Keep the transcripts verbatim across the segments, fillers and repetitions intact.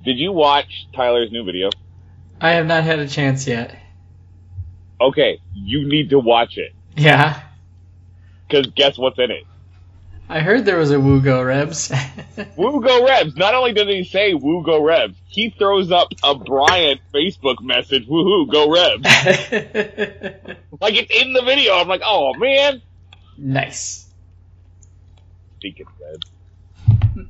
Did you watch Tyler's new video? I have not had a chance yet. Okay, you need to watch it. Yeah? Because guess what's in it? I heard there was a Woo Go Rebs. Woo Go Rebs. Not only does he say Woo Go Rebs, he throws up a Brian Facebook message, woohoo, go Rebs. Like it's in the video. I'm like, oh man. Nice. Speaking of Rebs.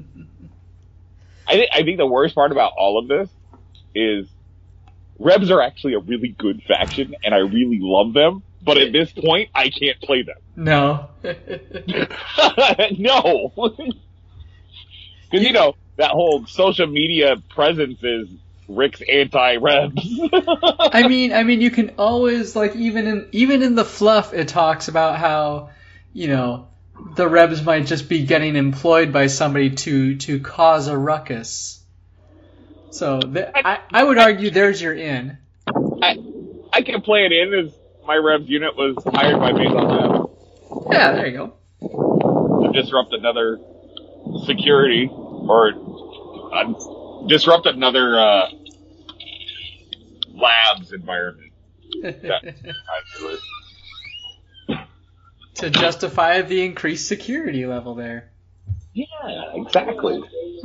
I think I think the worst part about all of this is Rebs are actually a really good faction, and I really love them. But at this point, I can't play them. No. No. Because, you know, that whole social media presence is Rick's anti-Rebs. I mean, I mean, you can always, like, even in even in the fluff, it talks about how, you know, the Rebs might just be getting employed by somebody to, to cause a ruckus. So, th- I, I would argue there's your in. I, I can play it in as my Rebs unit was hired by Maison Lab. Yeah, there you go. To disrupt another security, or uh, disrupt another uh, lab's environment. That's to justify the increased security level there. Yeah, exactly.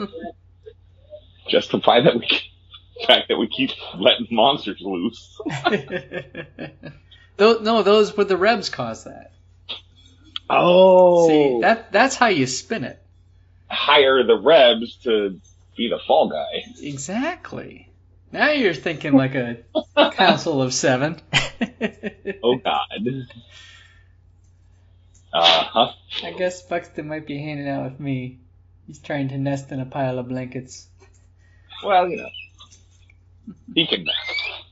Justify that we, the fact that we keep letting monsters loose. Those, no, those would the Rebs cause that. Oh, see, that that's how you spin it. Hire the Rebs to be the fall guy. Exactly. Now you're thinking like a council of seven. Oh God. Uh huh. I guess Buxton might be hanging out with me. He's trying to nest in a pile of blankets. Well, you know, he can nest.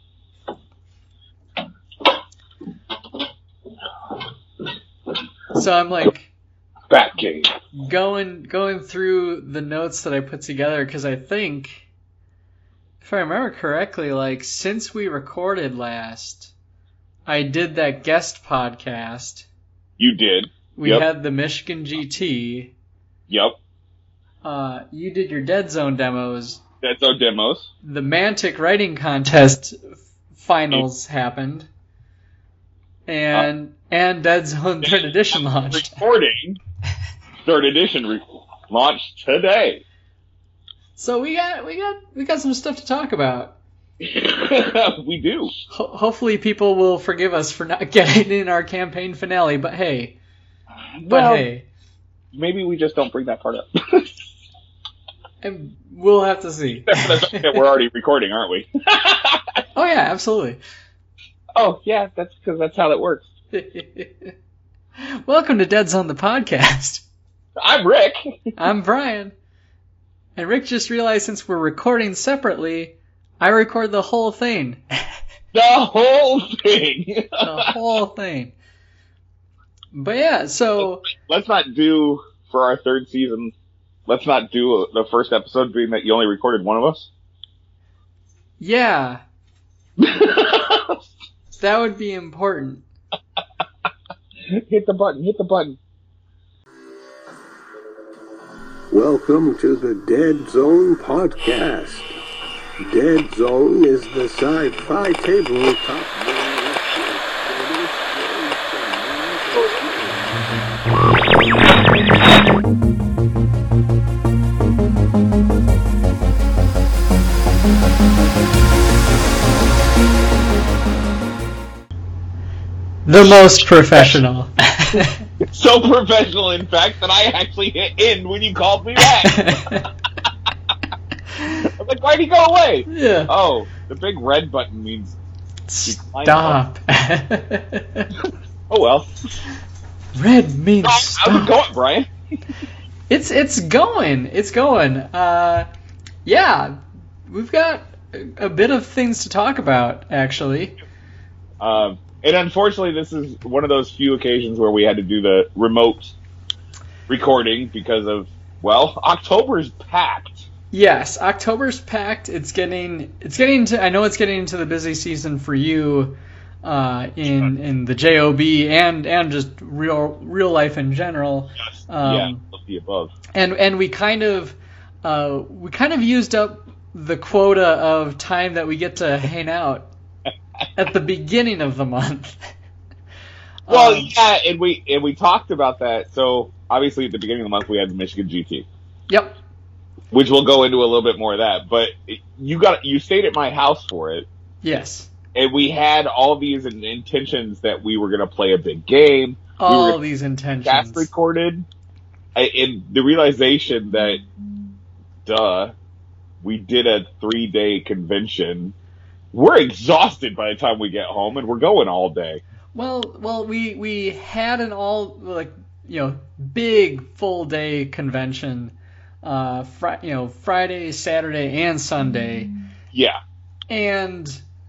So I'm like Bat game. going going through the notes that I put together because I think, if I remember correctly, like since we recorded last, I did that guest podcast. You did. We yep. had the Michigan G T. Yep. Uh, you did your Dead Zone demos. Dead Zone demos. The Mantic writing contest finals it, happened. And uh, and Dead Zone third edition launched. Recording third edition re- launched today. So we got we got we got some stuff to talk about. We do. Ho- hopefully people will forgive us for not getting in our campaign finale, but hey. But well, hey. Maybe we just don't bring that part up. And we'll have to see. We're already recording, aren't we? Oh yeah, absolutely. Oh yeah, that's because that's how that works. Welcome to Dead Zone, the podcast. I'm Rick. I'm Brian. And Rick just realized since we're recording separately, I record the whole thing. The whole thing. The whole thing. But yeah, so... Let's not do, for our third season, let's not do the first episode being that you only recorded one of us. Yeah. That would be important. Hit the button, hit the button. Welcome to the Dead Zone podcast. Dead Zone is the sci-fi tabletop. The most professional. So professional, in fact, that I actually hit in when you called me back. I'm like, why'd he go away? Yeah. Oh, the big red button means... Stop. Oh, well. Red means oh, stop. How's it going, Brian? It's it's going. It's going. Uh, yeah, we've got a, a bit of things to talk about, actually. Um... And unfortunately, this is one of those few occasions where we had to do the remote recording because of, well, October's packed. Yes, October's packed. It's getting, it's getting to, I know it's getting into the busy season for you, uh, in, in the J O B and, and just real, real life in general. Yes. Um, yeah, the above. And, and we kind of, uh, we kind of used up the quota of time that we get to hang out at the beginning of the month. Well, um, yeah, and we and we talked about that. So obviously, at the beginning of the month, we had the Michigan G T. Yep. Which we'll go into a little bit more of that. But you got you stayed at my house for it. Yes. And we had all these intentions that we were going to play a big game. All we were these intentions. Cast recorded. And the realization that, duh, we did a three-day convention. We're exhausted by the time we get home, and we're going all day. Well, well, we we had an all like you know big full day convention, uh, fr- you know Friday, Saturday, and Sunday. Yeah. And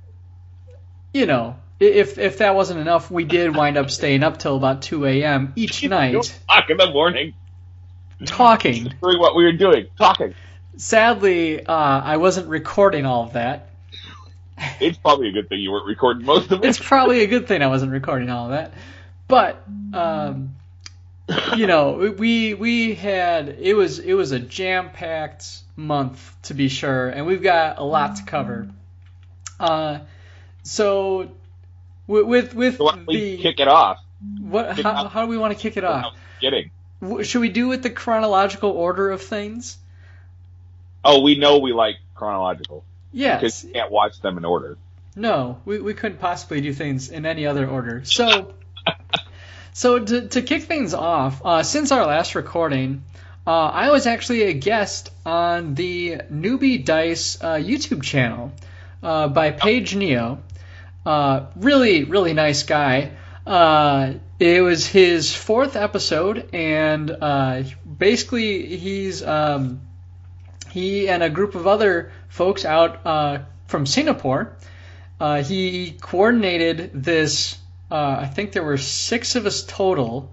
you know, if if that wasn't enough, we did wind up staying up till about two a.m. each night. Two o'clock in the morning. Talking. Doing what we were doing. Talking. Sadly, uh, I wasn't recording all of that. It's probably a good thing you weren't recording most of it. It's probably a good thing I wasn't recording all of that. But, um, you know, we we had, it was, it was a jam-packed month, to be sure, and we've got a lot to cover. Uh, so, with, with so why don't we the... kick it off? What? Kick How, off. how do we want to kick it off? Kidding. Should we do it the chronological order of things? Oh, we know we like chronological. Yes. Because you can't watch them in order. No, we, we couldn't possibly do things in any other order. So, so to, to kick things off, uh, since our last recording, uh, I was actually a guest on the Newbie Dice uh, YouTube channel uh, by Paige Neo. Uh, really, really nice guy. Uh, it was his fourth episode, and uh, basically he's um, he and a group of other folks out uh, from Singapore. Uh, he coordinated this. Uh, I think there were six of us total.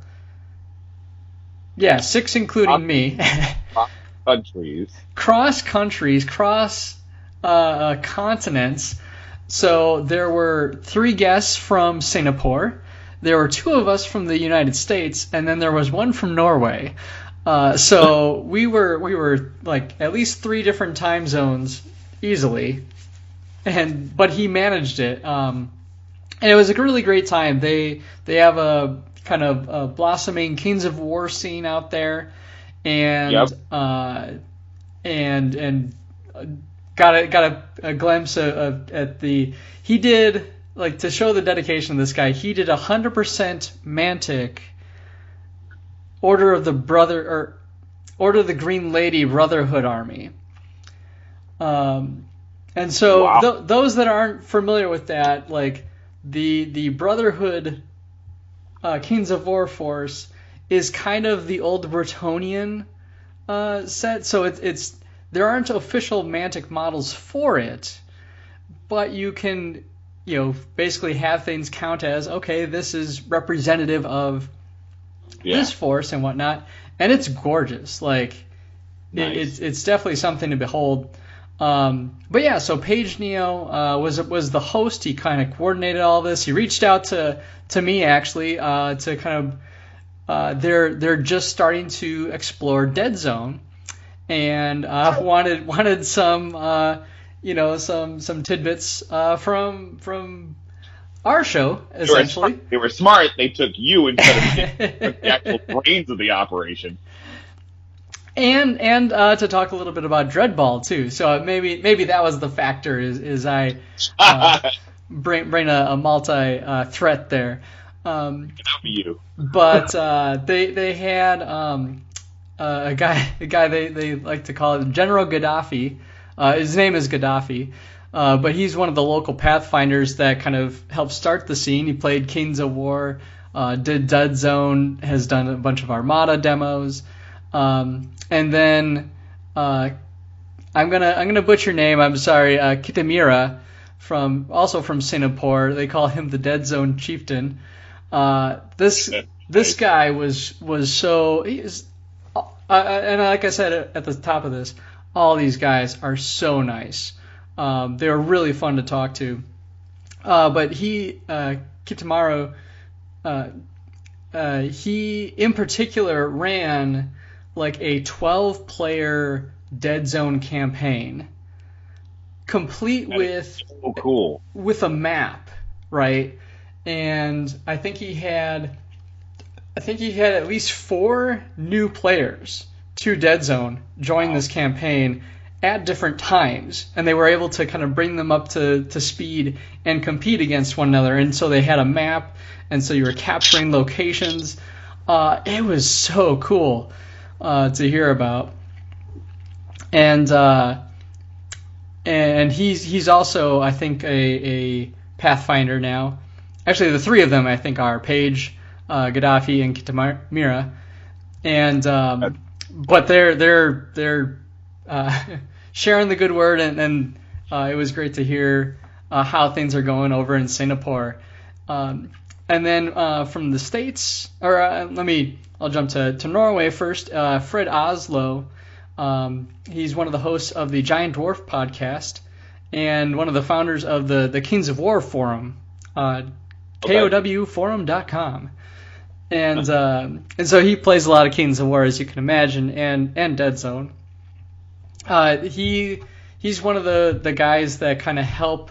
Yeah, six including me. Cross countries. Cross countries, cross uh, uh, continents. So there were three guests from Singapore. There were two of us from the United States, and then there was one from Norway. Uh, so we were we were like at least three different time zones easily, and but he managed it. Um, and it was a really great time. They they have a kind of a blossoming Kings of War scene out there, and Yep. uh, and and got a got a, a glimpse of, of at the he did. Like, to show the dedication of this guy, he did one hundred percent Mantic Order of the Brother or Order of the Green Lady Brotherhood Army. Um, and so Wow. th- those that aren't familiar with that, like the the Brotherhood uh, Kings of War force is kind of the old Bretonnian uh, set. So it's it's there aren't official Mantic models for it, but you can. You know, basically have things count as, okay, this is representative of Yeah. this force and whatnot, and it's gorgeous. Like, Nice. it, it's it's definitely something to behold. Um, but yeah, so Paige Neo uh, was was the host. He kind of coordinated all this. He reached out to to me actually uh, to kind of uh, they're they're just starting to explore Dead Zone, and uh, wanted wanted some. Uh, You know, some some tidbits uh, from from our show, essentially. They were, they were smart. They took you instead of the actual brains of the operation. And and uh, to talk a little bit about Dreadball too. So maybe maybe that was the factor. Is is I uh, bring bring a, a multi uh, threat there. Um, That'd be you. but uh, they they had um, uh, a guy a guy they, they like to call it General Gaddafi. Uh, his name is Gaddafi, uh, but he's one of the local Pathfinders that kind of helped start the scene. He played Kings of War, uh, did Dead Zone, has done a bunch of Armada demos, um, and then uh, I'm gonna I'm gonna butcher your name. I'm sorry, uh, Kitamira, from also from Singapore. They call him the Dead Zone Chieftain. Uh, this this guy was was so he is, uh, and like I said at the top of this. All these guys are so nice. Um, they were really fun to talk to. Uh, but he, uh, Kitamaro, uh, uh, he in particular ran like a twelve player Dead Zone campaign. complete That with so cool. with a map, right? And I think he had, I think he had at least four new players to Dead Zone join Wow. this campaign at different times, and they were able to kind of bring them up to, to speed and compete against one another. And so they had a map, and so you were capturing locations. Uh, it was so cool uh, to hear about. And uh, and he's he's also, I think, a, a Pathfinder now. Actually, the three of them, I think, are Paige, uh, Gaddafi, and Kitamira. And um, but they're they're they're uh, sharing the good word, and, and uh, it was great to hear uh, how things are going over in Singapore. Um, and then uh, from the States, or uh, let me, I'll jump to, to Norway first. Uh, Fred Oslo, um, he's one of the hosts of the Giant Dwarf podcast and one of the founders of the, the Kings of War forum. Uh, Okay. K O W forum dot com. And uh, and so he plays a lot of Kings of War, as you can imagine, and, and Dead Zone. Uh, he he's one of the, the guys that kind of help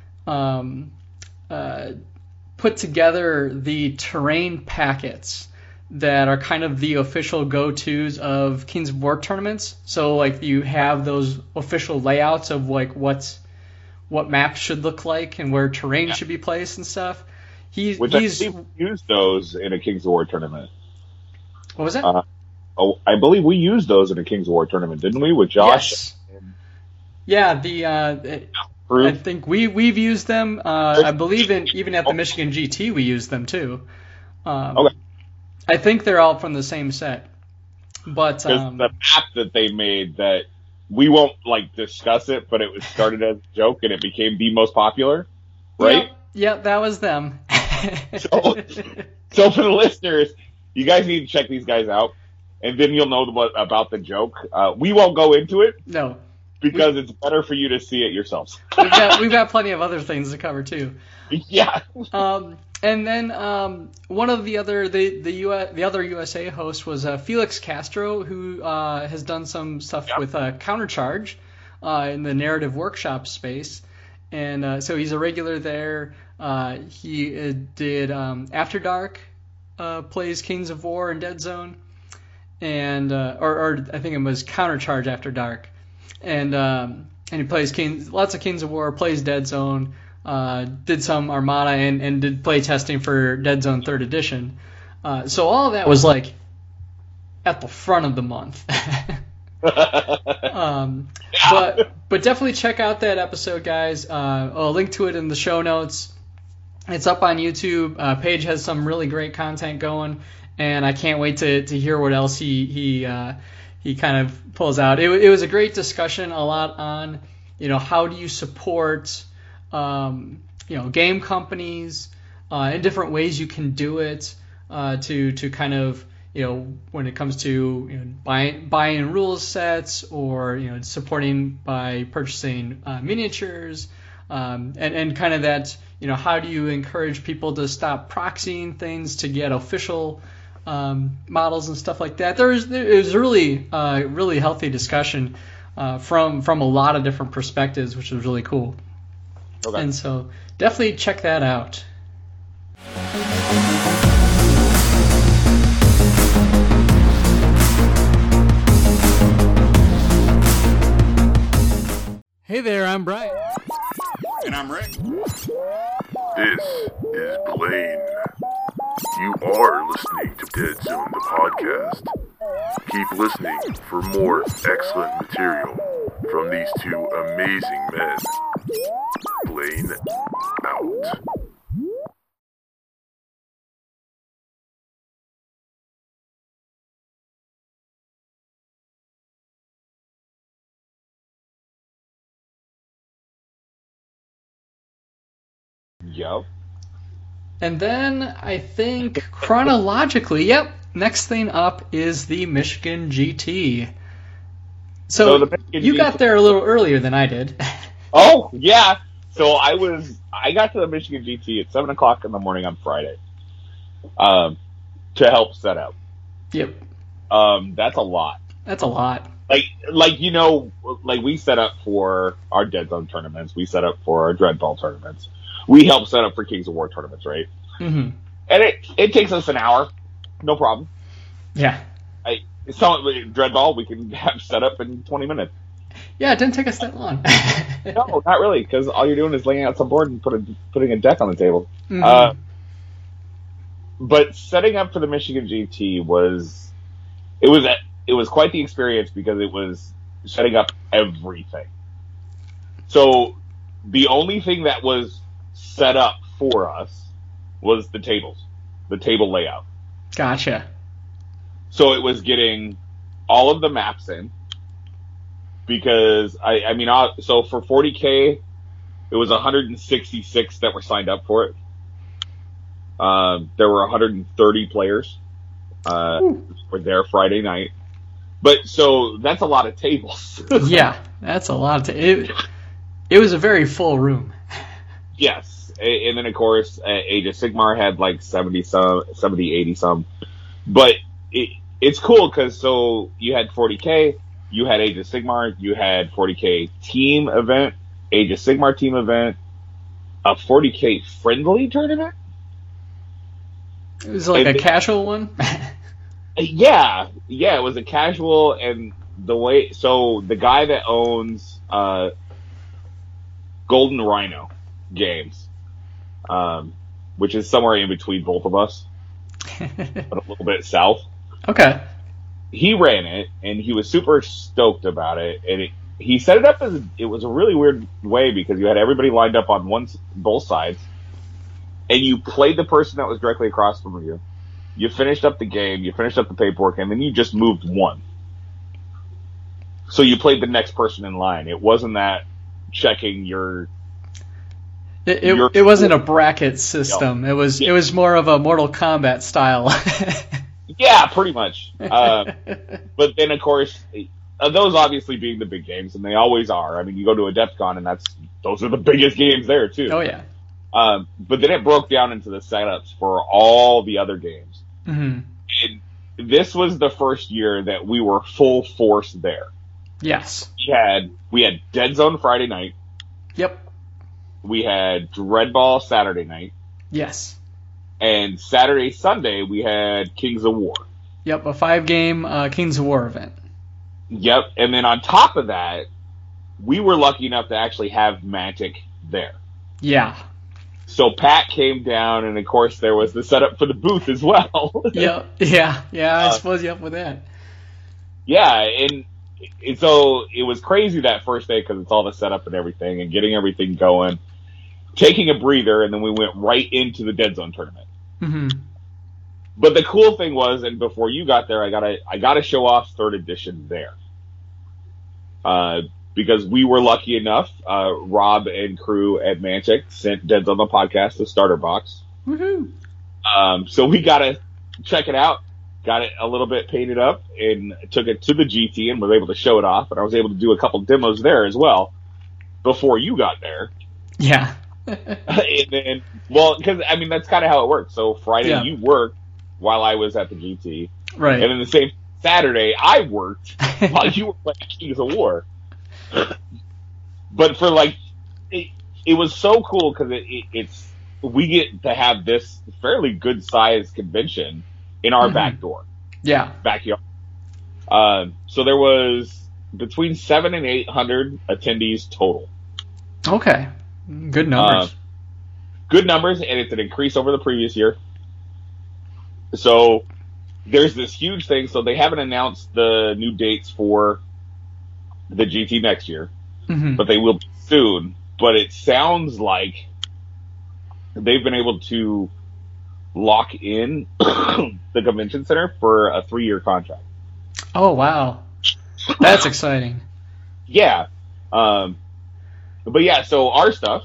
um, uh, put together the terrain packets that are kind of the official go-tos of Kings of War tournaments. So like you have those official layouts of like what's what maps should look like and where terrain Yeah. should be placed and stuff. He, Which he's I believe we used those in a Kings of War tournament. what was that? Uh, oh, I believe we used those in a Kings of War tournament, didn't we? With Josh Yes. and Yeah, the uh, I Crew? think we we've used them. Uh, I believe in even at the Michigan G T we used them too. Um, Okay. I think they're all from the same set, but Because um, the map that they made that we won't like discuss it, but it was started as a joke and it became the most popular, right? Yep, yep, that was them. So, so for the listeners, you guys need to check these guys out, and then you'll know what about the joke. Uh, we won't go into it no, because it's better for you to see it yourselves. we've got we've got plenty of other things to cover too. Yeah. Um, and then um, one of the other the the U S, the other U S A host was uh, Felix Castro, who uh, has done some stuff Yep. with uh, Countercharge uh, in the narrative workshop space, and uh, so he's a regular there. Uh, he uh, did um, After Dark, uh, plays Kings of War and Dead Zone, and uh, or, or I think it was Countercharge After Dark, and um, and he plays Kings, lots of Kings of War, plays Dead Zone. Uh, did some Armada and, and did play testing for Dead Zone third Edition. Uh, so all of that was like at the front of the month. um, but but definitely check out that episode, guys. Uh, I'll link to it in the show notes. It's up on YouTube. Uh, Paige has some really great content going, and I can't wait to, to hear what else he he uh, he kind of pulls out. It, it was a great discussion, a lot on, you know, how do you support um, you know, game companies uh, in different ways you can do it uh, to to kind of, you know, when it comes to, you know, buying buying rules sets, or, you know, supporting by purchasing uh, miniatures, um, and and kind of that, you know, how do you encourage people to stop proxying things to get official um, models and stuff like that. There was it was a really uh, really healthy discussion uh, from from a lot of different perspectives, which was really cool. Okay. And so definitely check that out. Hey there, I'm Brian. And I'm Rick. This is Blaine. You are listening to Dead Zone, the podcast. Keep listening for more excellent material from these two amazing men. Blaine out. Yep. And then I think chronologically, yep, next thing up is the Michigan G T. So, So the Michigan you G T got there a little earlier than I did. Oh, yeah. So I was, I got to the Michigan G T at seven o'clock in the morning on Friday, um, to help set up. Yep, Um, that's a lot. that's a lot. like, like you know, like we set up for our Dead Zone tournaments. We set up for our Dreadball tournaments. We help set up for Kings of War tournaments, right? Mm-hmm. And it it takes us an hour, no problem. Yeah. I some Dreadball we can have set up in twenty minutes. Yeah, it didn't take us that long. No, not really, because all you're doing is laying out some board and put a, putting a deck on the table. Mm-hmm. Uh, but setting up for the Michigan G T was it was a, it was quite the experience because it was setting up everything. So the only thing that was set up for us was the tables, the table layout. Gotcha. So it was getting all of the maps in. Because, I, I mean, uh, so for forty K, it was one hundred sixty-six that were signed up for it. Um, there were one hundred thirty players uh, were there Friday night. But, so, that's a lot of tables. Yeah, that's a lot. Of t- it, it was a very full room. Yes. And then, of course, uh, Age of Sigmar had like seventy some, seventy, eighty some. But it, it's cool because, so, you had forty K. You had Age of Sigmar, you had forty K team event, Age of Sigmar team event, a forty K friendly tournament. It was like and a casual one. Yeah, yeah, it was a casual, and the way so the guy that owns uh, Golden Rhino Games, um, which is somewhere in between both of us, but a little bit south. Okay. He ran it, and he was super stoked about it. And it, he set it up as it was a really weird way because you had everybody lined up on one both sides, and you played the person that was directly across from you. You finished up the game, you finished up the paperwork, and then you just moved one. So you played the next person in line. It wasn't that checking your. It it, your, it wasn't a bracket system. It was yeah. It was more of a Mortal Kombat style. Yeah, pretty much. Uh, but then, of course, uh, those obviously being the big games, and they always are. I mean, you go to Adepticon, and that's those are the biggest games there, too. Oh, yeah. Um, but then it broke down into the setups for all the other games. Mm-hmm. And this was the first year that we were full force there. Yes. We had, we had Dead Zone Friday night. Yep. We had Dreadball Saturday night. Yes. And Saturday, Sunday, we had Kings of War. Yep, a five-game uh, Kings of War event. Yep, and then on top of that, we were lucky enough to actually have Magic there. Yeah. So Pat came down, and of course there was the setup for the booth as well. Yep, yeah, yeah, I uh, suppose you up with that. Yeah, and, and so it was crazy that first day because it's all the setup and everything, and getting everything going. Taking a breather, and then we went right into the Dead Zone tournament. Mm-hmm. But the cool thing was, and before you got there, I gotta I gotta show off third edition there, uh, because we were lucky enough. Uh, Rob and crew at Mantic sent Dead Zone the podcast the starter box. Woohoo! Um, so we gotta check it out. Got it a little bit painted up and took it to the G T and was able to show it off. And I was able to do a couple demos there as well before you got there. Yeah. And then, well, because I mean that's kind of how it works. So Friday yeah. you worked while I was at the G T, right? And then the same Saturday I worked while you were playing Kings of War. But for like, it, it was so cool because it, it, it's we get to have this fairly good sized convention in our mm-hmm. back door, yeah, backyard. Um, so there was between seven and eight hundred attendees total. Okay. Good numbers. Uh, good numbers, and it's an increase over the previous year. So there's this huge thing. So they haven't announced the new dates for the G T next year, mm-hmm. but they will be soon. But it sounds like they've been able to lock in the convention center for a three-year contract. Oh, wow. That's exciting. Yeah. Um, But yeah, so our stuff.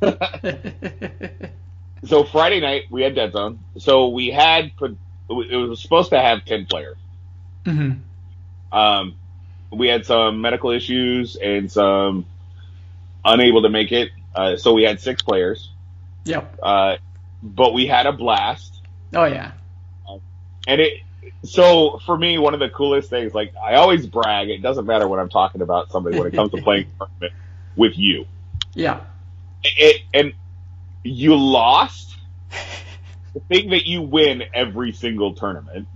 So Friday night we had Dead Zone. So we had it was supposed to have ten players. Mm-hmm. Um, we had some medical issues and some unable to make it. Uh, so we had six players. Yep. Uh, but we had a blast. Oh yeah. And it so for me, one of the coolest things, like I always brag, it doesn't matter when I'm talking about somebody when it comes to playing a tournament with you. Yeah. It, and you lost the thing that you win every single tournament.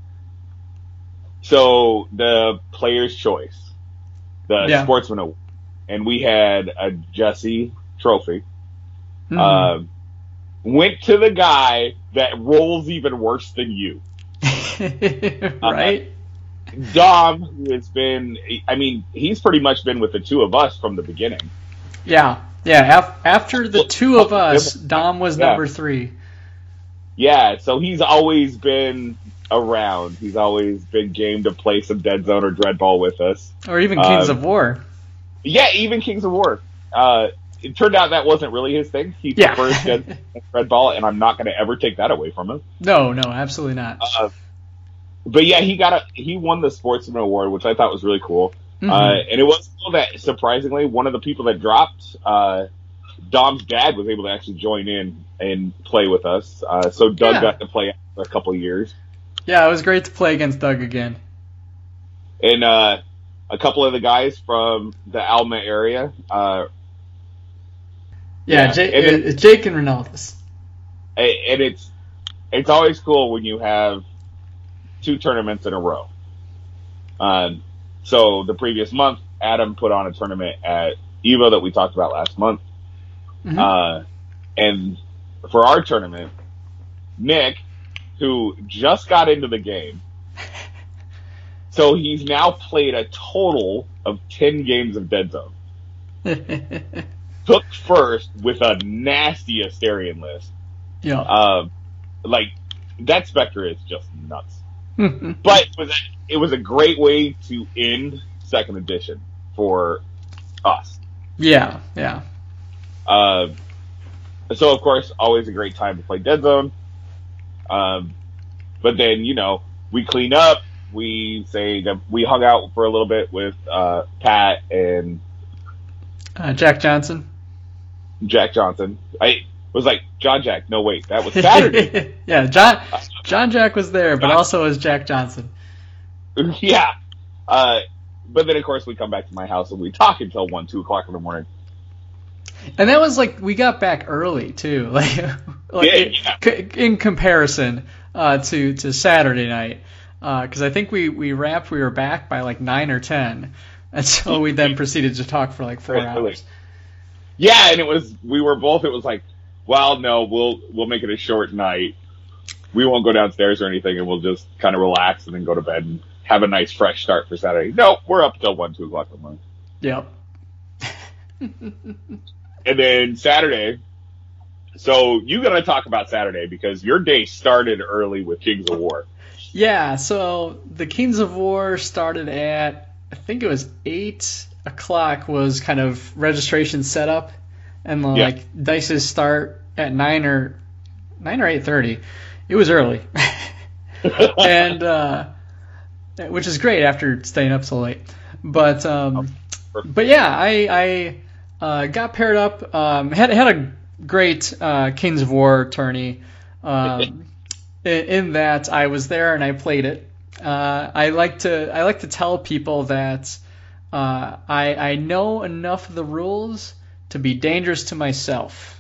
So the Player's Choice, the Yeah. Sportsman Award, and we had a Jesse trophy. Mhm. Uh, went to the guy that rolls even worse than you. Right? Dom, who has been, I mean, he's pretty much been with the two of us from the beginning. Yeah. Yeah. Af- after the two of us, Dom was Yeah. number three. Yeah, so he's always been around. He's always been game to play some Dead Zone or Dreadball with us. Or even Kings Um, of War. Yeah, even Kings of War. Uh, it turned out that wasn't really his thing. He Yeah. prefers Dead Zone and Dreadball, and I'm not going to ever take that away from him. No, no, absolutely not. Uh, but yeah, he got a he won the Sportsman Award, which I thought was really cool. Mhm. Uh, and it was cool that surprisingly, one of the people that dropped, uh, Dom's dad was able to actually join in and play with us. Uh, so Doug Yeah. got to play for a couple of years. Yeah, it was great to play against Doug again. And uh, a couple of the guys from the Alma area. Uh, Yeah, Yeah, Jake, and it- uh, Jake and Ronaldus. and it's it's always cool when you have two tournaments in a row. Um, so the previous month, Adam put on a tournament at Evo that we talked about last month. Mhm. Uh, and for our tournament, Nick, who just got into the game, so he's now played a total of ten games of Dead Zone. Took first with a nasty Asterion list. yeah. Um, like, that Spectre is just nuts. But it was, a, it was a great way to end second edition for us. yeah, yeah. Uh, so, of course, always a great time to play Dead Zone. Um, but then, you know, we clean up. We say that we hung out for a little bit with uh, Pat and Uh, Jack Johnson. Jack Johnson. I was like, John Jack, no, wait, that was Saturday. yeah, John John Jack was there, but also was Jack Johnson. Yeah. Uh, but then, of course, we come back to my house and we talk until one, two o'clock in the morning. And that was like we got back early too, like, like Yeah, it- yeah. c- in comparison uh, to to Saturday night, because I think we we wrapped we were back by like nine or ten, and so we then proceeded to talk for like four Right, really. hours. Yeah, and it was, we were both, it was like, well, no, we'll, we'll make it a short night. We won't go downstairs or anything, and we'll just kind of relax and then go to bed and have a nice fresh start for Saturday. No, we're up till one, two o'clock in the morning. Yep. And then Saturday, so you got to talk about Saturday because your day started early with Kings of War. Yeah, so the Kings of War started at, I think it was eight o'clock was kind of registration setup, and the, Yeah. like dices start at nine or nine or eight thirty. It was early, and uh, which is great after staying up so late. But um, but yeah, I I uh, got paired up. Um, had had a great uh, Kings of War tourney. Um, in, in that I was there and I played it. Uh, I like to I like to tell people that uh, I I know enough of the rules to be dangerous to myself,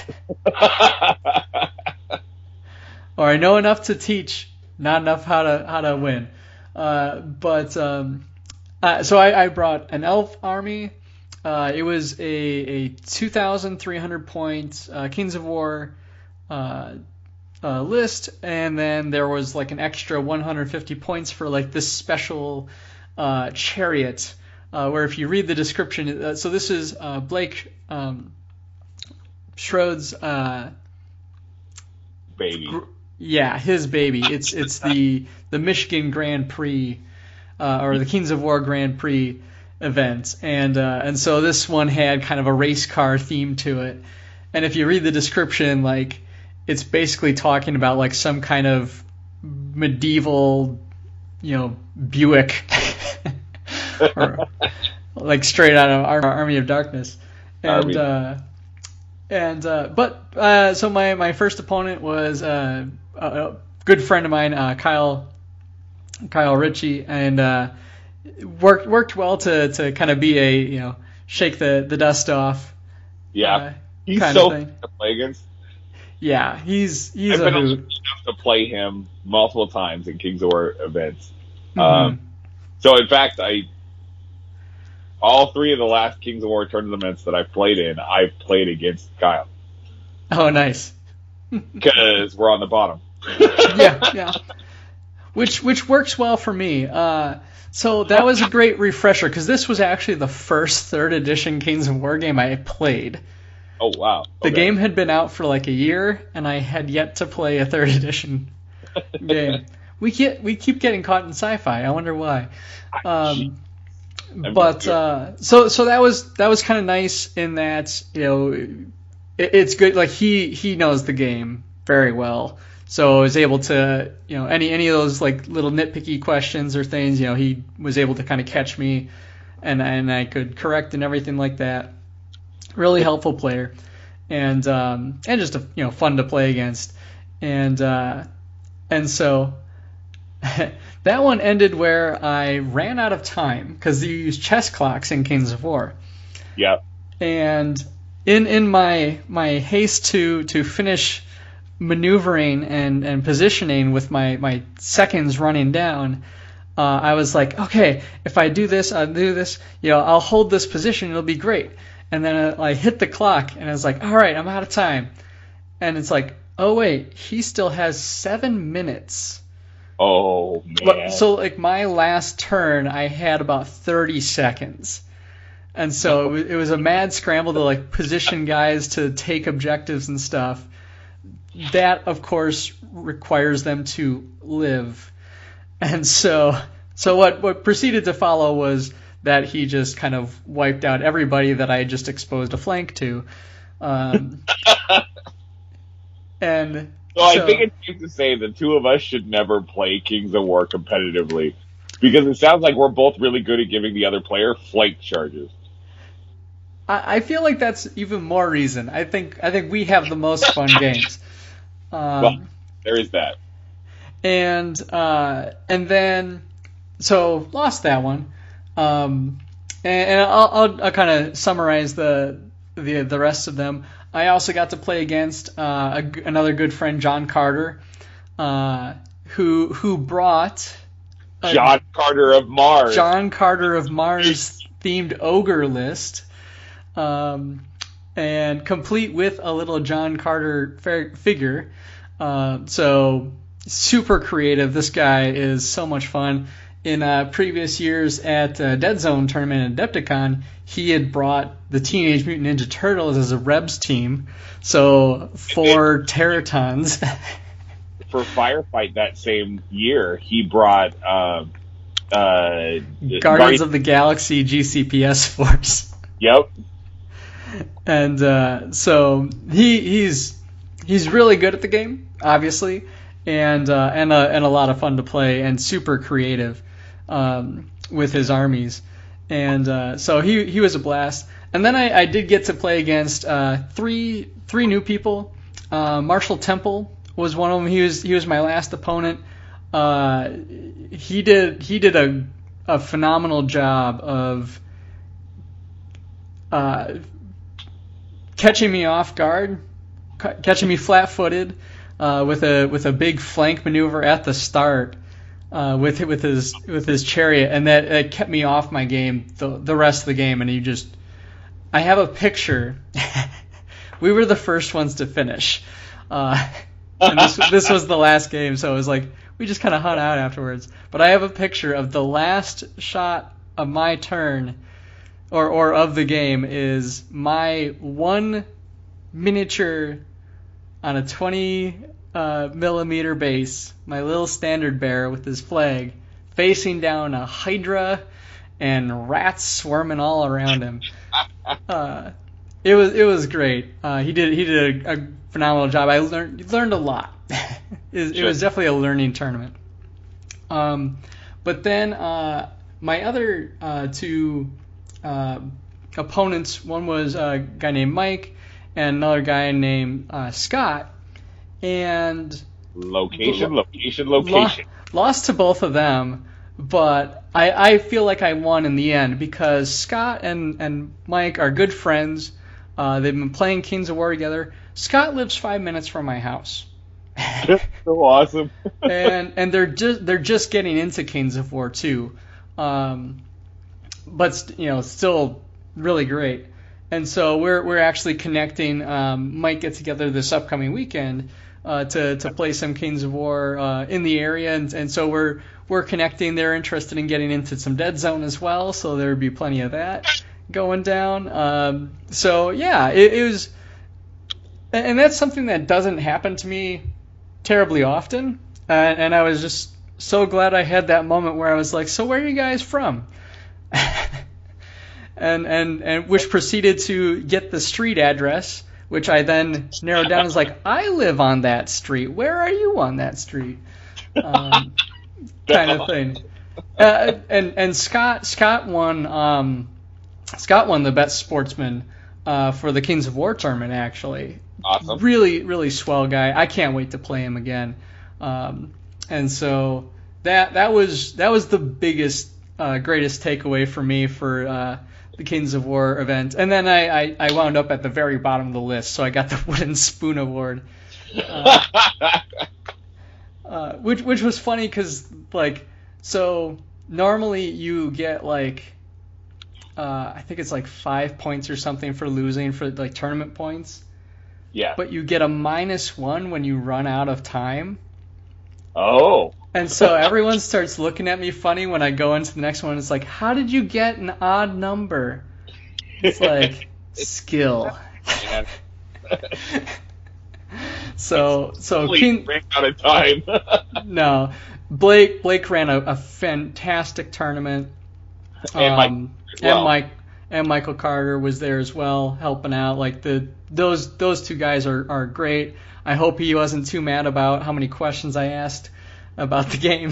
or I know enough to teach, not enough how to how to win. Uh, but um, uh, so I, I brought an elf army. Uh, it was a a two thousand three hundred point uh, Kings of War uh, uh, list, and then there was like an extra one hundred fifty points for like this special uh, chariot. Uh, where if you read the description, uh, so this is uh, Blake um, Schroed's, uh, Baby. gr- yeah, his baby. It's it's the the Michigan Grand Prix uh, or the Kings of War Grand Prix event, and uh, and so this one had kind of a race car theme to it. And if you read the description, like it's basically talking about like some kind of medieval, you know, Buick. or, like straight out of Ar- Army of Darkness, and Army. uh, and uh, but uh, so my, my first opponent was uh, a, a good friend of mine, uh, Kyle Kyle Ritchie, and uh, worked worked well to, to kind of be a, you know, shake the, the dust off. Yeah, uh, he's kind so of thing. fun to play against. Yeah, he's he's I've a been hoot. lucky enough to play him multiple times in Kings of War events. Mhm. Um, so in fact, I all three of the last Kings of War tournaments that I've played in, I've played against Kyle Oh, nice. because we're on the bottom. yeah, yeah. Which which works well for me. Uh, so that was a great refresher because this was actually the first third edition Kings of War game I played. Oh wow! The Okay. game had been out for like a year, and I had yet to play a third edition game. We get we keep getting caught in sci-fi. I wonder why. Um, I'm but sure. uh, so so that was that was kind of nice in that, you know, it, it's good. Like he he knows the game very well, so I was able to, you know, any any of those like little nitpicky questions or things, you know, he was able to kind of catch me, and and I could correct and everything like that. Really helpful player, and um, and just a, you know, fun to play against, and uh, and so that one ended where I ran out of time because you use chess clocks in Kings of War, Yeah. and in in my my haste to to finish maneuvering and and positioning with my my seconds running down. Uh, I was like, okay, if I do this, I'll do this, you know, I'll hold this position, it'll be great. And then I hit the clock, and I was like, all right, I'm out of time. And it's like, oh, wait, he still has seven minutes. Oh man. But, so, like, my last turn, I had about thirty seconds. And so it was, it was a mad scramble to, like, position guys to take objectives and stuff. That, of course, requires them to live. And so so what, what proceeded to follow was that he just kind of wiped out everybody that I had just exposed a flank to. Um, and So I so- think it's safe to say the two of us should never play Kings of War competitively because it sounds like we're both really good at giving the other player flank charges. I, I feel like that's even more reason. I think I think we have the most fun games. Um, Well, there is that. and uh, and then so lost that one. Um, and, and I'll, I'll, I'll kind of summarize the, the the rest of them. I also got to play against uh, a g another good friend, John Carter, uh, who who brought a John Carter of Mars. John Carter of Mars themed ogre list, um, and complete with a little John Carter fa- figure. Uh, so super creative. This guy is so much fun. In uh, previous years at uh, Dead Zone tournament at Adepticon, he had brought the Teenage Mutant Ninja Turtles as a Rebs team. So four Terratons. For Firefight that same year, he brought uh, uh, Guardians of the Galaxy G C P S Force. Yep. And uh, so he he's he's really good at the game, obviously, and uh, and a, and a lot of fun to play and super creative um, with his armies. And uh, so he he was a blast. And then I, I did get to play against uh, three three new people. Uh, Marshall Temple was one of them. He was he was my last opponent. Uh, he did he did a a phenomenal job of uh, catching me off guard, ca- catching me flat-footed uh, with a with a big flank maneuver at the start uh, with with his with his chariot, and that, that kept me off my game the the rest of the game. And he just, I have a picture. We were the first ones to finish, uh, and this this was the last game, so it was like we just kind of hung out afterwards. But I have a picture of the last shot of my turn. Or, or of the game is my one miniature on a twenty uh, millimeter base, my little standard bearer with his flag, facing down a Hydra and rats swarming all around him. Uh, it was it was great. Uh, he did he did a, a phenomenal job. I learned learned a lot. it, it was definitely a learning tournament. Um, but then uh, my other uh, two. Uh, opponents, one was a guy named Mike and another guy named uh, Scott, and Location, location, location. Lo- lost to both of them, but I, I feel like I won in the end because Scott and, and Mike are good friends. Uh, they've been playing Kings of War together. Scott lives five minutes from my house. So awesome. and and they're just they're just getting into Kings of War too, um, but you know still really great. And so we're we're actually connecting. Um, might get together this upcoming weekend uh, to to play some Kings of War uh, in the area, and and so we're we're connecting. They're interested in getting into some Dead Zone as well, so there would be plenty of that going down. Um, so yeah, it, it was, and that's something that doesn't happen to me terribly often, uh, and I was just so glad I had that moment where I was like, so where are you guys from? and and and which proceeded to get the street address, which I then narrowed down as like, I live on that street. Where are you on that street? Um, kind of thing. Uh, and and Scott Scott won um, Scott won the best sportsman uh, for the Kings of War tournament actually. Awesome. Really, really swell guy. I can't wait to play him again. Um, and so that that was that was the biggest, uh, greatest takeaway for me for uh, the Kings of War event. And then I, I, I wound up at the very bottom of the list, so I got the Wooden Spoon Award, uh, uh, which which was funny because like so normally you get like uh, I think it's like five points or something for losing for like tournament points. Yeah. But you get a minus one when you run out of time. Oh. And so everyone starts looking at me funny when I go into the next one. It's like, how did you get an odd number? It's like, skill. so, so King ran out of time. No, Blake Blake ran a, a fantastic tournament. And Mike um, as well. and Mike and Michael Carter was there as well, helping out. Like the those those two guys are, are great. I hope he wasn't too mad about how many questions I asked about the game.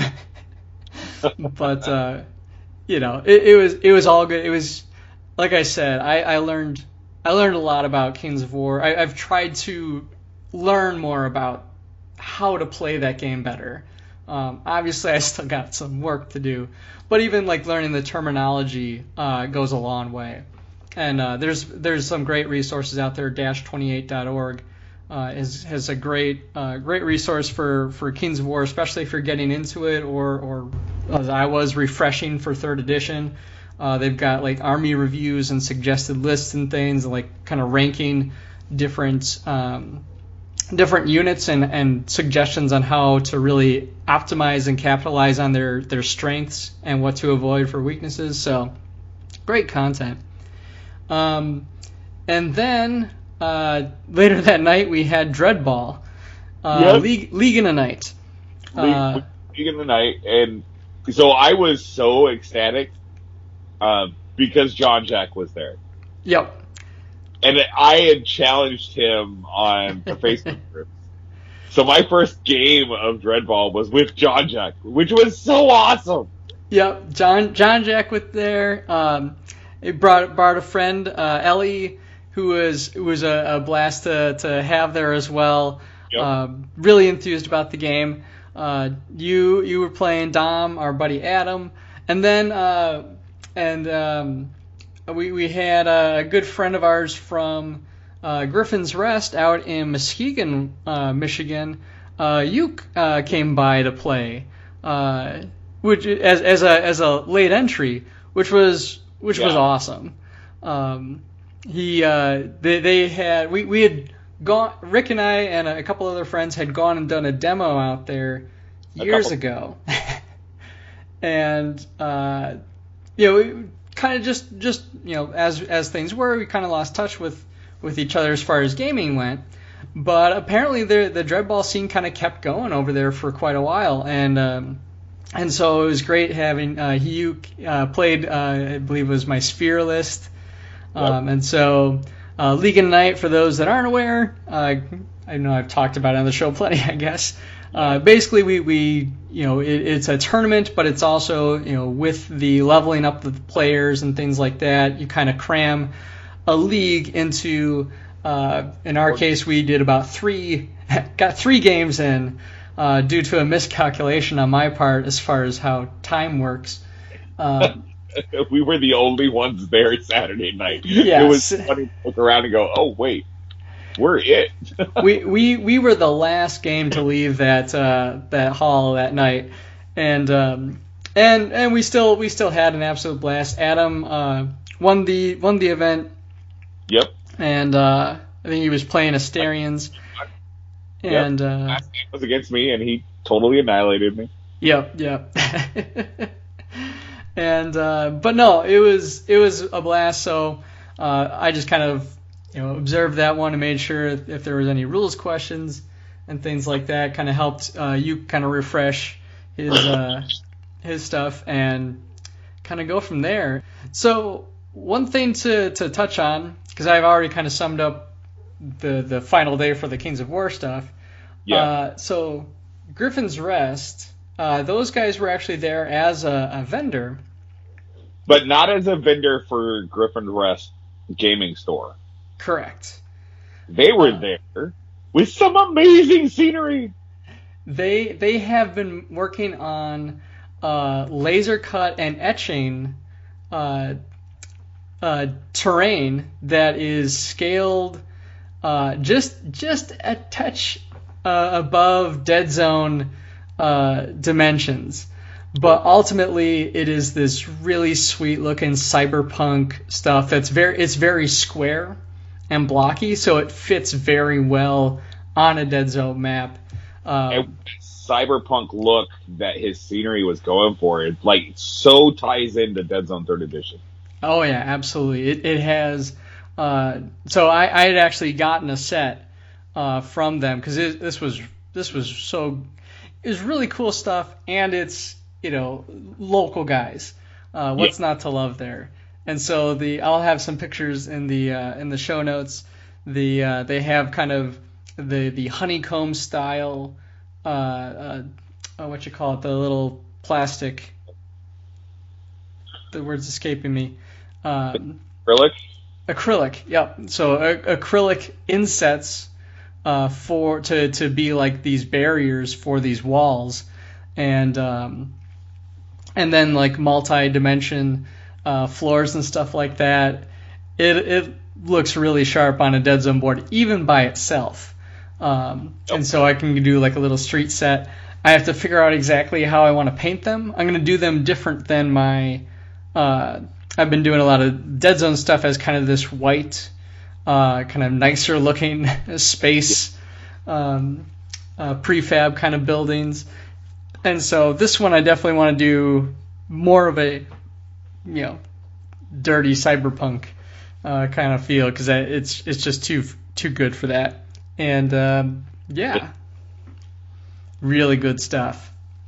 But uh, you know, it, it was it was all good. It was like I said, I, I learned I learned a lot about Kings of War. I, I've tried to learn more about how to play that game better. Um, obviously, I still got some work to do, but even like learning the terminology uh, goes a long way. And uh, there's there's some great resources out there. dash twenty-eight dot org uh, is has a great uh, great resource for, for Kings of War, especially if you're getting into it, or or as I was refreshing for third edition. Uh, they've got like army reviews and suggested lists and things, like kind of ranking different um, different units and, and suggestions on how to really optimize and capitalize on their, their strengths and what to avoid for weaknesses. So great content. Um, and then uh, later that night we had Dreadball, uh, Yep. League, League in a Night. Uh, League, League in the night, and so I was so ecstatic um, because John Jack was there. Yep. And I had challenged him on the Facebook group. So my first game of Dreadball was with John Jack, which was so awesome. Yep, John John Jack was there. Um, it brought brought a friend, uh, Ellie, who was who was a, a blast to, to have there as well. Yep. Um, really enthused about the game. Uh, you you were playing Dom, our buddy Adam, and then uh, and um, we we had a good friend of ours from uh, Griffin's Rest out in Muskegon, uh, Michigan. Uh, you uh, came by to play. Uh, Which as as a as a late entry, which was which was Yeah. awesome. Um, he uh, they they had we, we had gone Rick and I and a couple other friends had gone and done a demo out there A years couple. ago, and uh, you know we kind of just just you know as as things were, we kind of lost touch with with each other as far as gaming went. But apparently the the Dreadball scene kind of kept going over there for quite a while, and. Um, And so it was great having uh, Hugh uh, played, uh, I believe it was my Sphere list. Um, and so uh, League of Night, for those that aren't aware, uh, I know I've talked about it on the show plenty, I guess. Uh, basically, we, we you know, it, it's a tournament, but it's also, you know, with the leveling up of the players and things like that, you kind of cram a league into, uh, in our case, we did about three, got three games in. uh, due to a miscalculation on my part as far as how time works. Uh, we were the only ones there Saturday night. Yes. It was funny to look around and go, oh, wait, we're it. we, we we were the last game to leave that uh, that hall that night, and um, and and we still we still had an absolute blast. Adam uh, won the won the event. Yep. And uh, I think he was playing Asterians. And yep. uh, Last game was against me, and he totally annihilated me. Yep, yep. and uh, but no, it was it was a blast. So uh, I just kind of you know observed that one and made sure if there was any rules questions and things like that. Kind of helped uh, you kind of refresh his uh, his stuff and kind of go from there. So one thing to to touch on, because I've already kind of summed up the the final day for the Kings of War stuff. Yeah. Uh, so Griffin's Rest, uh, those guys were actually there as a, a vendor. But not as a vendor for Griffin's Rest gaming store. Correct. They were Uh, there with some amazing scenery. They they have been working on uh, laser cut and etching uh, uh, terrain that is scaled uh, just just a touch uh, above Dead Zone uh, dimensions, but ultimately it is this really sweet looking cyberpunk stuff that's very it's very square and blocky, so it fits very well on a Dead Zone map. Um, And cyberpunk look that his scenery was going for, it like so ties into Dead Zone third Edition. Oh yeah, absolutely. It it has. Uh, so I, I had actually gotten a set uh, from them because this was this was so it was really cool stuff, and it's you know local guys. Uh, what's Yeah. not to love there? And so the I'll have some pictures in the uh, in the show notes. The uh, they have kind of the the honeycomb style. Uh, uh, uh, what you call it? The little plastic. The word's escaping me. Um, Acrylic? acrylic, yep. So uh, acrylic insets uh, for to to be like these barriers for these walls, and um, and then like multi-dimension uh, floors and stuff like that. It it looks really sharp on a Dead Zone board, even by itself. Um, and so I can do like a little street set. I have to figure out exactly how I want to paint them. I'm going to do them different than my. Uh, I've been doing a lot of Dead Zone stuff as kind of this white, uh, kind of nicer looking space um, uh, prefab kind of buildings. And so this one I definitely want to do more of a, you know, dirty cyberpunk uh, kind of feel because it's it's just too too good for that. And um, yeah, really good stuff.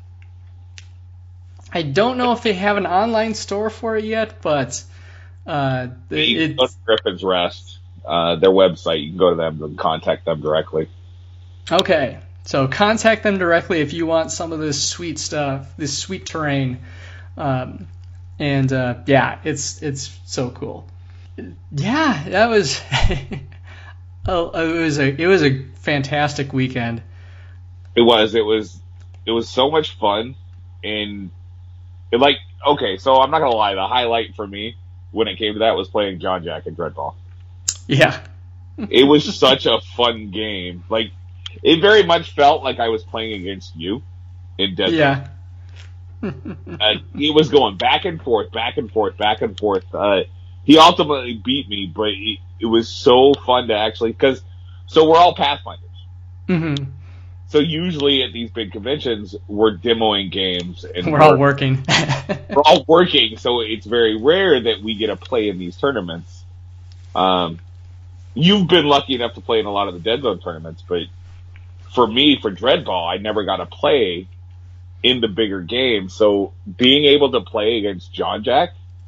I don't know if they have an online store for it yet, but uh, You it, can go to Griffin's Rest, uh, their website. You can go to them and contact them directly. okay. So contact them directly if you want some of this sweet stuff, this sweet terrain, um, and uh, yeah, it's it's so cool. Yeah, that was oh, it was a it was a fantastic weekend. It was. It was. It was so much fun, and it, like okay. So I'm not gonna lie. The highlight for me when it came to that was playing John Jack and Dreadball. Yeah. It was such a fun game. Like it very much felt like I was playing against you in Dead Zone. Yeah. Uh, it was going back and forth, back and forth, back and forth. Uh, he ultimately beat me, but it, it was so fun to actually because so we're all Pathfinders. Mm-hmm. So usually at these big conventions, we're demoing games and We're all working. we're all working. So it's very rare that we get to play in these tournaments. Um, you've been lucky enough to play in a lot of the Dead Zone tournaments, but for me, for Dreadball, I never got to play in the bigger games. So being able to play against John Jack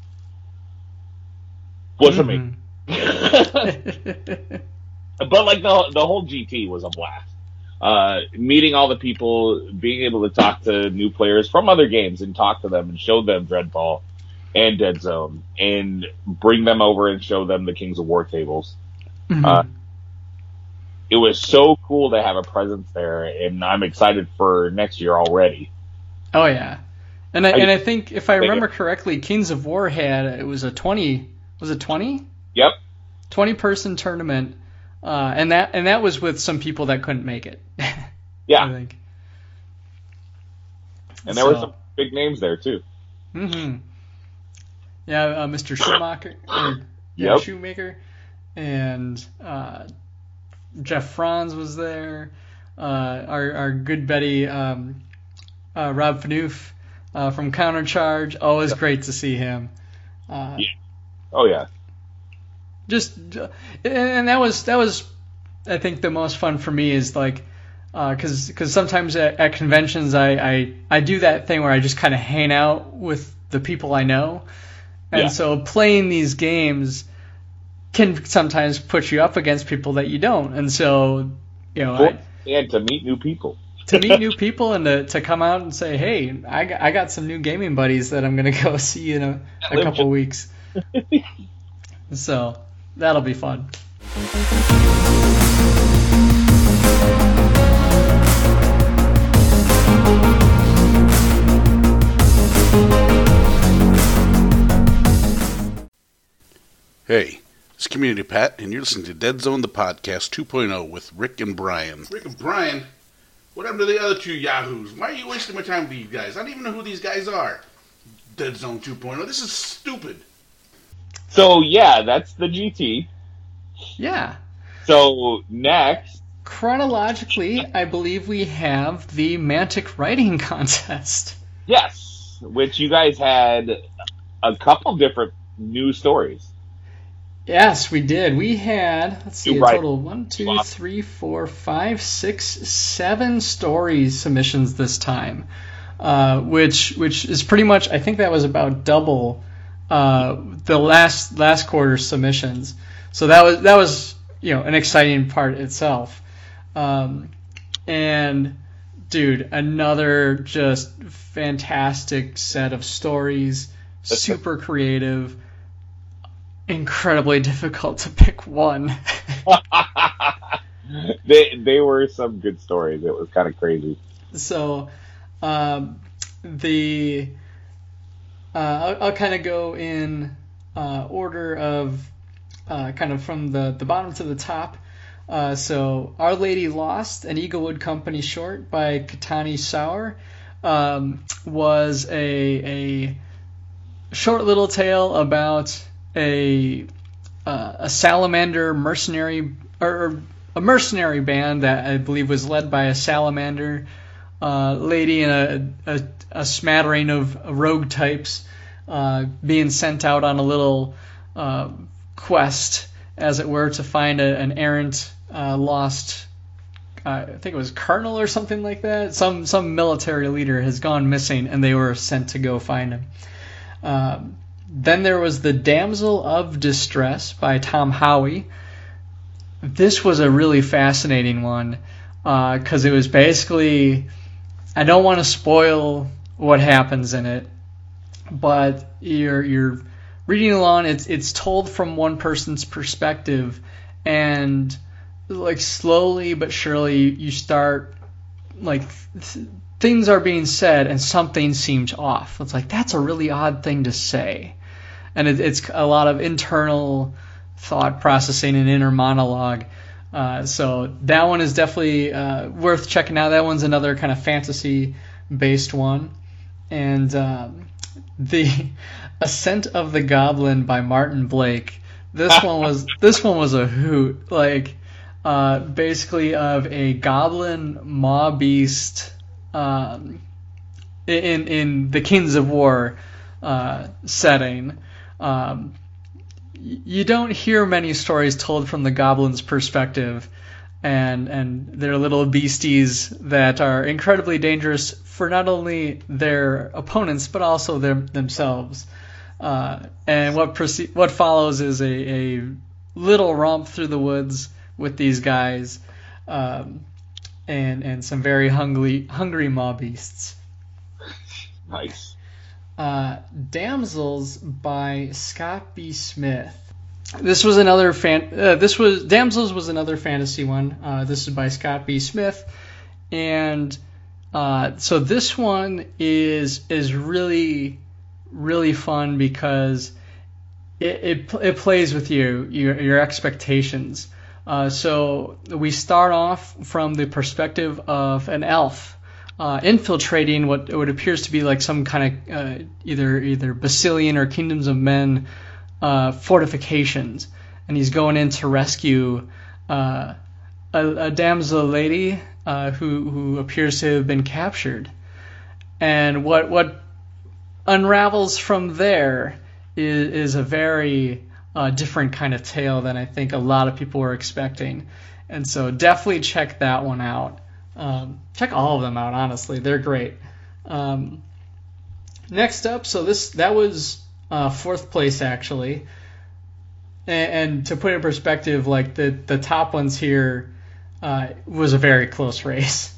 was amazing. Mm-hmm. But like the the whole G T was a blast. Uh, meeting all the people, being able to talk to new players from other games and talk to them and show them Dreadball and Dead Zone and bring them over and show them the Kings of War tables. Mm-hmm. Uh, it was so cool to have a presence there, and I'm excited for next year already. Oh yeah, and I, I and I think if I think remember it- correctly, Kings of War had it was a twenty was it twenty Yep. twenty person tournament, uh, and that and that was with some people that couldn't make it. Yeah. I think. And there were So- some big names there too. Mm-hmm. Yeah, uh, Mister Schumacher, or, yeah, Yep. Shoemaker, and uh, Jeff Franz was there. Uh, our our good buddy um, uh, Rob Fanoof uh, from Countercharge. Always great to see him. Uh, Yeah. Oh yeah. Just and that was that was I think the most fun for me is like. Because because sometimes at, at conventions I, I, I do that thing where I just kind of hang out with the people I know, and Yeah. so playing these games can sometimes put you up against people that you don't, and so you know I, And to meet new people. to meet new people and to, to come out and say, hey, I got, I got some new gaming buddies that I'm gonna go see in a, a couple weeks, so that'll be fun. Hey, it's Community Pat, and you're listening to Dead Zone, the podcast two point oh with Rick and Brian. Rick and Brian? What happened to the other two yahoos? Why are you wasting my time with these guys? I don't even know who these guys are. Dead Zone two point oh. This is stupid. So yeah, that's the G T. Yeah. So next, Chronologically, I believe we have the Mantic Writing Contest. yes, which you guys had a couple different new stories. Yes, we did. We had, let's see, You a write- total one, two, three, four, five, six, seven stories submissions this time, uh, which which is pretty much, I think that was about double uh, the last last quarter submissions. So that was that was you know an exciting part itself. Um, and dude, another just fantastic set of stories, super creative. Incredibly difficult to pick one. they they were some good stories. It was kind of crazy. So, um, the uh, I'll, I'll kind of go in uh, order of uh, kind of from the, the bottom to the top. Uh, so, Our Lady Lost, an Eaglewood Company short by Katani Sauer, um, was a a short little tale about a uh, a salamander mercenary or a mercenary band that I believe was led by a salamander uh, lady and a, a, a smattering of rogue types uh, being sent out on a little uh, quest, as it were, to find a, an errant uh, lost. Uh, I think it was colonel or something like that. Some some military leader has gone missing, and they were sent to go find him. Um, Then there was The Damsel of Distress by Tom Howie. This was a really fascinating one because uh, it was basically, I don't want to spoil what happens in it, but you're you're reading along. It's it's told from one person's perspective, and like slowly but surely you start like th- things are being said and something seems off. It's like, that's a really odd thing to say. And it, it's a lot of internal thought processing and inner monologue. Uh, so that one is definitely uh, worth checking out. That one's another kind of fantasy-based one. And um, the Ascent of the Goblin by Martin Blake. This one was this one was a hoot. Like uh, basically of a goblin maw beast um, in in the Kings of War uh, setting. Um, you don't hear many stories told from the goblins' perspective, and and they're little beasties that are incredibly dangerous for not only their opponents but also their, themselves. Uh, and what proce- what follows is a, a little romp through the woods with these guys, um, and and some very hungry hungry maw beasts. Nice. Uh, Damsels by Scott B. Smith. this was another fan. Uh, this was Damsels was another fantasy one. Uh, this is by Scott B. Smith, and uh, so this one is is really really fun because it it, it plays with you your your expectations. Uh, so we start off from the perspective of an elf uh, infiltrating what what appears to be like some kind of uh, either either Basilian or Kingdoms of Men uh, fortifications, and he's going in to rescue uh, a, a damsel lady uh, who who appears to have been captured. And what what unravels from there is, is a very uh, different kind of tale than I think a lot of people were expecting. And so definitely check that one out. Um, check all of them out, honestly. They're great. Um, next up, so this that was uh, fourth place, actually. And, and to put it in perspective, like the, the top ones here uh, was a very close race.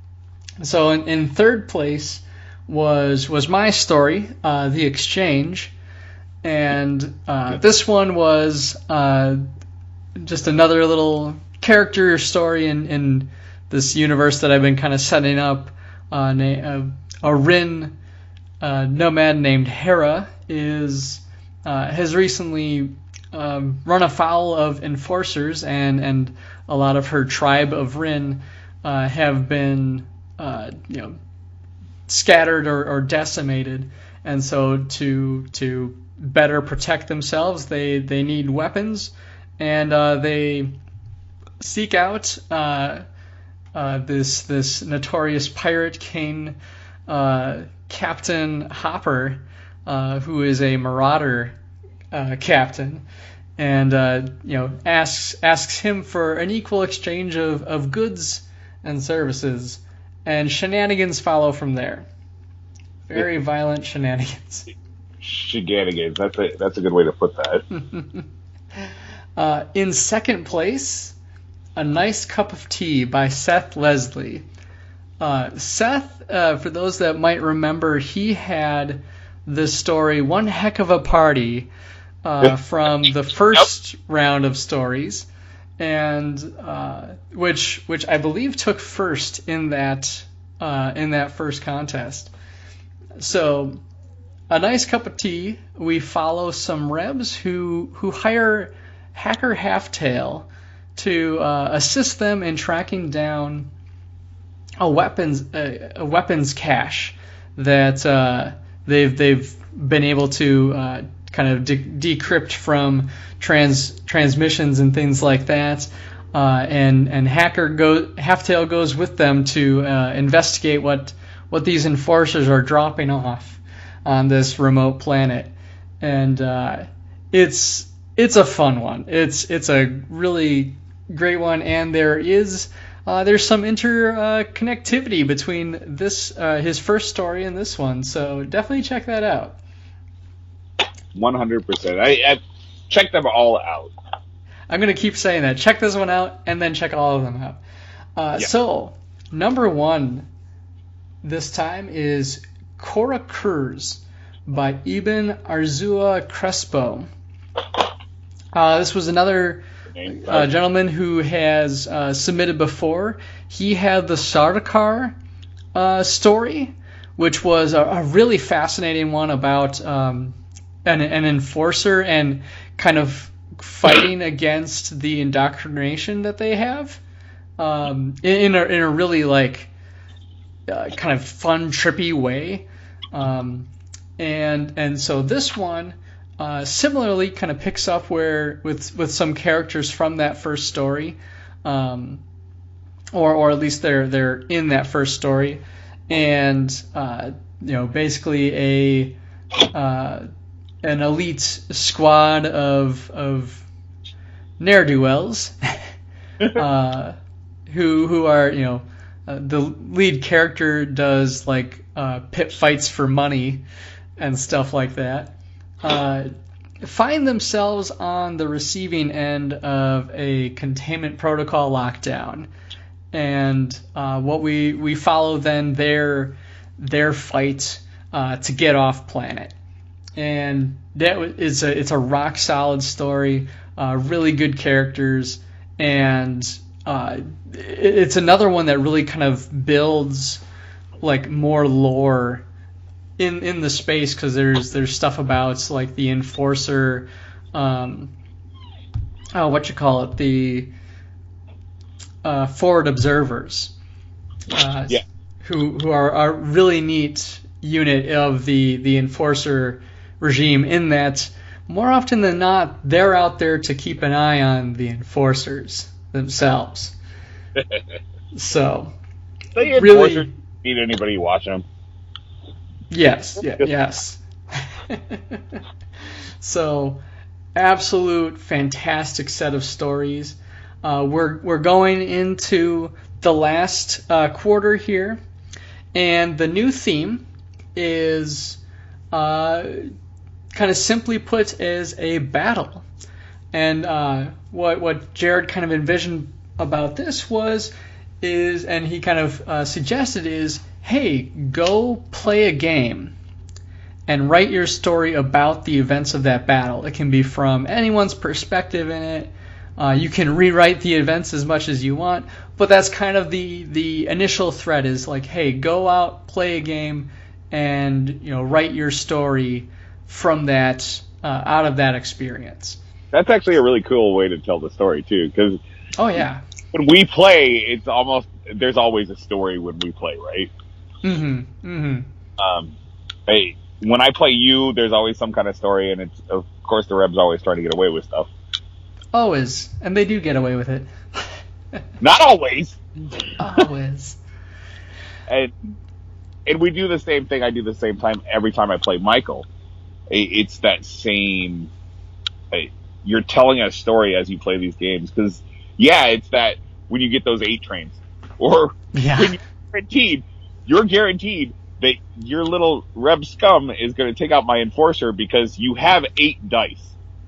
So in, in third place was was my story, uh, The Exchange. And uh, this one was uh, just another little character story in, in this universe that I've been kind of setting up. Uh, na- a, a Rin uh, nomad named Hera is uh, has recently um, run afoul of enforcers, and, and a lot of her tribe of Rin uh, have been uh, you know scattered or, or decimated, and so to to better protect themselves, they they need weapons, and uh, they seek out uh, uh, this this notorious pirate king, uh, Captain Hopper, uh, who is a marauder uh, captain, and uh, you know asks asks him for an equal exchange of, of goods and services, and shenanigans follow from there. Very violent shenanigans. Shenanigans. That's a that's a good way to put that. uh, in second place, A Nice Cup of Tea by Seth Leslie. Uh, Seth, uh, for those that might remember, he had this story, One Heck of a Party, uh, from the first yep. round of stories, and uh, which which I believe took first in that uh, in that first contest. So, A Nice Cup of Tea, we follow some Rebs who who hire Hacker Halftail to uh, assist them in tracking down a weapons a, a weapons cache that uh, they've they've been able to uh, kind of de- decrypt from trans transmissions and things like that. Uh, and and Hacker go Halftail goes with them to uh, investigate what what these enforcers are dropping off on this remote planet, and uh, it's it's a fun one. It's it's a really great one, and there is uh, there's some interconnectivity uh, between this uh, his first story and this one, so definitely check that out. One hundred percent. I, I check them all out. I'm gonna keep saying that. Check this one out, and then check all of them out. Uh, yeah. So number one this time is Cora Kurz by Ibn Arzua Crespo. Uh, this was another uh, gentleman who has uh, submitted before. He had the Sardaukar uh, story, which was a, a really fascinating one about um, an, an enforcer and kind of fighting against the indoctrination that they have um, in, in, a, in a really like Uh, kind of fun, trippy way, um, and and so this one uh, similarly kind of picks up where with with some characters from that first story, um, or or at least they're they're in that first story, and uh, you know basically a uh, an elite squad of of ne'er-do-wells uh, who who are you know. Uh, the lead character does like uh, pit fights for money and stuff like that. Uh, find themselves on the receiving end of a containment protocol lockdown, and uh, what we we follow then their their fight uh, to get off planet, and that is a it's a rock solid story uh, really good characters, and uh, it's another one that really kind of builds like more lore in in the space, because there's there's stuff about like the Enforcer, um, oh what you call it, the uh, Forward Observers, uh, yeah. who who are a really neat unit of the the Enforcer regime, in that more often than not they're out there to keep an eye on the Enforcers themselves. So The really Enforcers need anybody watching them. Yes, yeah, yes. So, absolute fantastic set of stories. Uh, we're we're going into the last uh, quarter here, and the new theme is uh, kind of simply put as a battle. And uh, what what Jared kind of envisioned about this was is, and he kind of uh, suggested is, hey, go play a game and write your story about the events of that battle. It can be from anyone's perspective in it. Uh, you can rewrite the events as much as you want, but that's kind of the, the initial thread is like, hey, go out, play a game, and you know write your story from that, uh, out of that experience. That's actually a really cool way to tell the story too, because Oh yeah. when we play, it's almost there's always a story when we play, right? Mm-hmm. Mm-hmm. Um, hey, when I play you, there's always some kind of story, and it's of course the Rebs always try to get away with stuff. Always, and they do get away with it. Not always. Always. And and we do the same thing. I do the same time every time I play Michael. It's that same. You're telling a story as you play these games, because yeah, it's that when you get those eight trains, or Yeah. when you're guaranteed, you're guaranteed that your little Reb scum is going to take out my Enforcer because you have eight dice,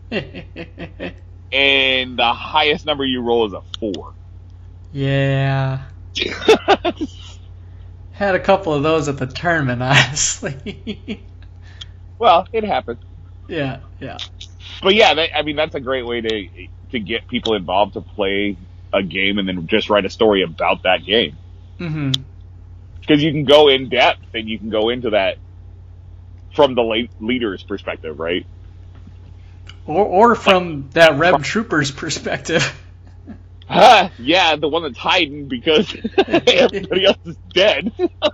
and the highest number you roll is a four. Yeah. Had a couple of those at the tournament, honestly. Well, it happens. Yeah, yeah. But yeah, that, I mean, that's a great way to to get people involved to play a game and then just write a story about that game. Mm-hmm. Because you can go in depth and you can go into that from the la- leader's perspective, right? Or or from that Reb Trooper's perspective. Ah, yeah, the one that's hiding because everybody else is dead.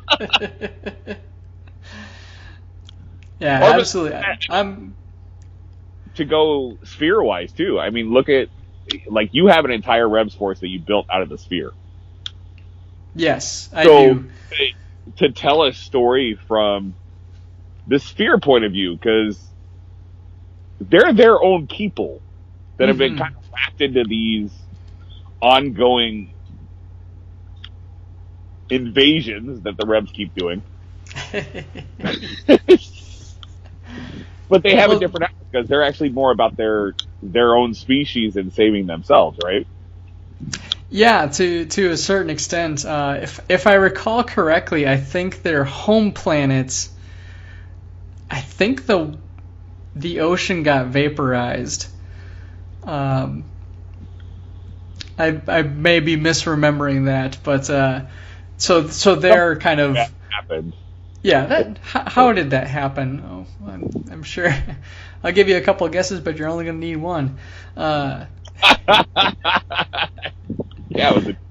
Yeah, Or absolutely. I'm. To go sphere-wise, too. I mean, look at, like, you have an entire Rebs force that you built out of the sphere. Yes, I So, do. to tell a story from the sphere point of view, because they're their own people that have been Mhm. kind of wrapped into these ongoing invasions that the Rebs keep doing. But they have Well- a different outlook because they're actually more about their their own species and saving themselves, right? Yeah, to to a certain extent. Uh, if if I recall correctly, I think their home planets. I think the the ocean got vaporized. Um, I I may be misremembering that, but uh, so so they're kind of That happened. yeah. That how, how did that happen? Oh, I'm, I'm sure. I'll give you a couple of guesses, but you're only going to need one. Uh, Yeah, it was a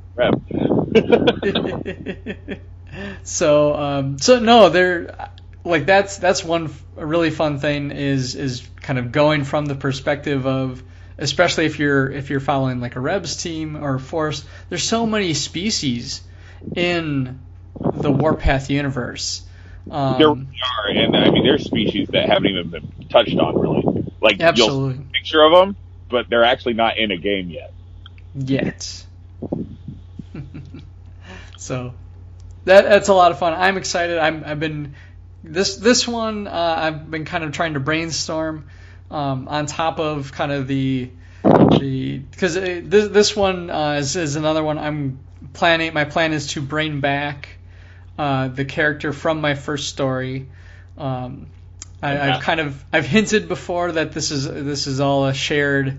Reb. so um, so no, they're like that's that's one f- a really fun thing is is kind of going from the perspective of, especially if you're if you're following like a Rebs team or a force. There's so many species in the Warpath universe. Um, There really are, and I mean, there's species that haven't even been touched on, really. Like, Absolutely. you'll see a picture of them, but they're actually not in a game yet. Yet. So that that's a lot of fun. I'm excited. I'm I've been this this one uh, I've been kind of trying to brainstorm um, on top of kind of the the because this this one uh, is is another one I'm planning. My plan is to bring back uh, the character from my first story. Um, I, I've kind of I've hinted before that this is this is all a shared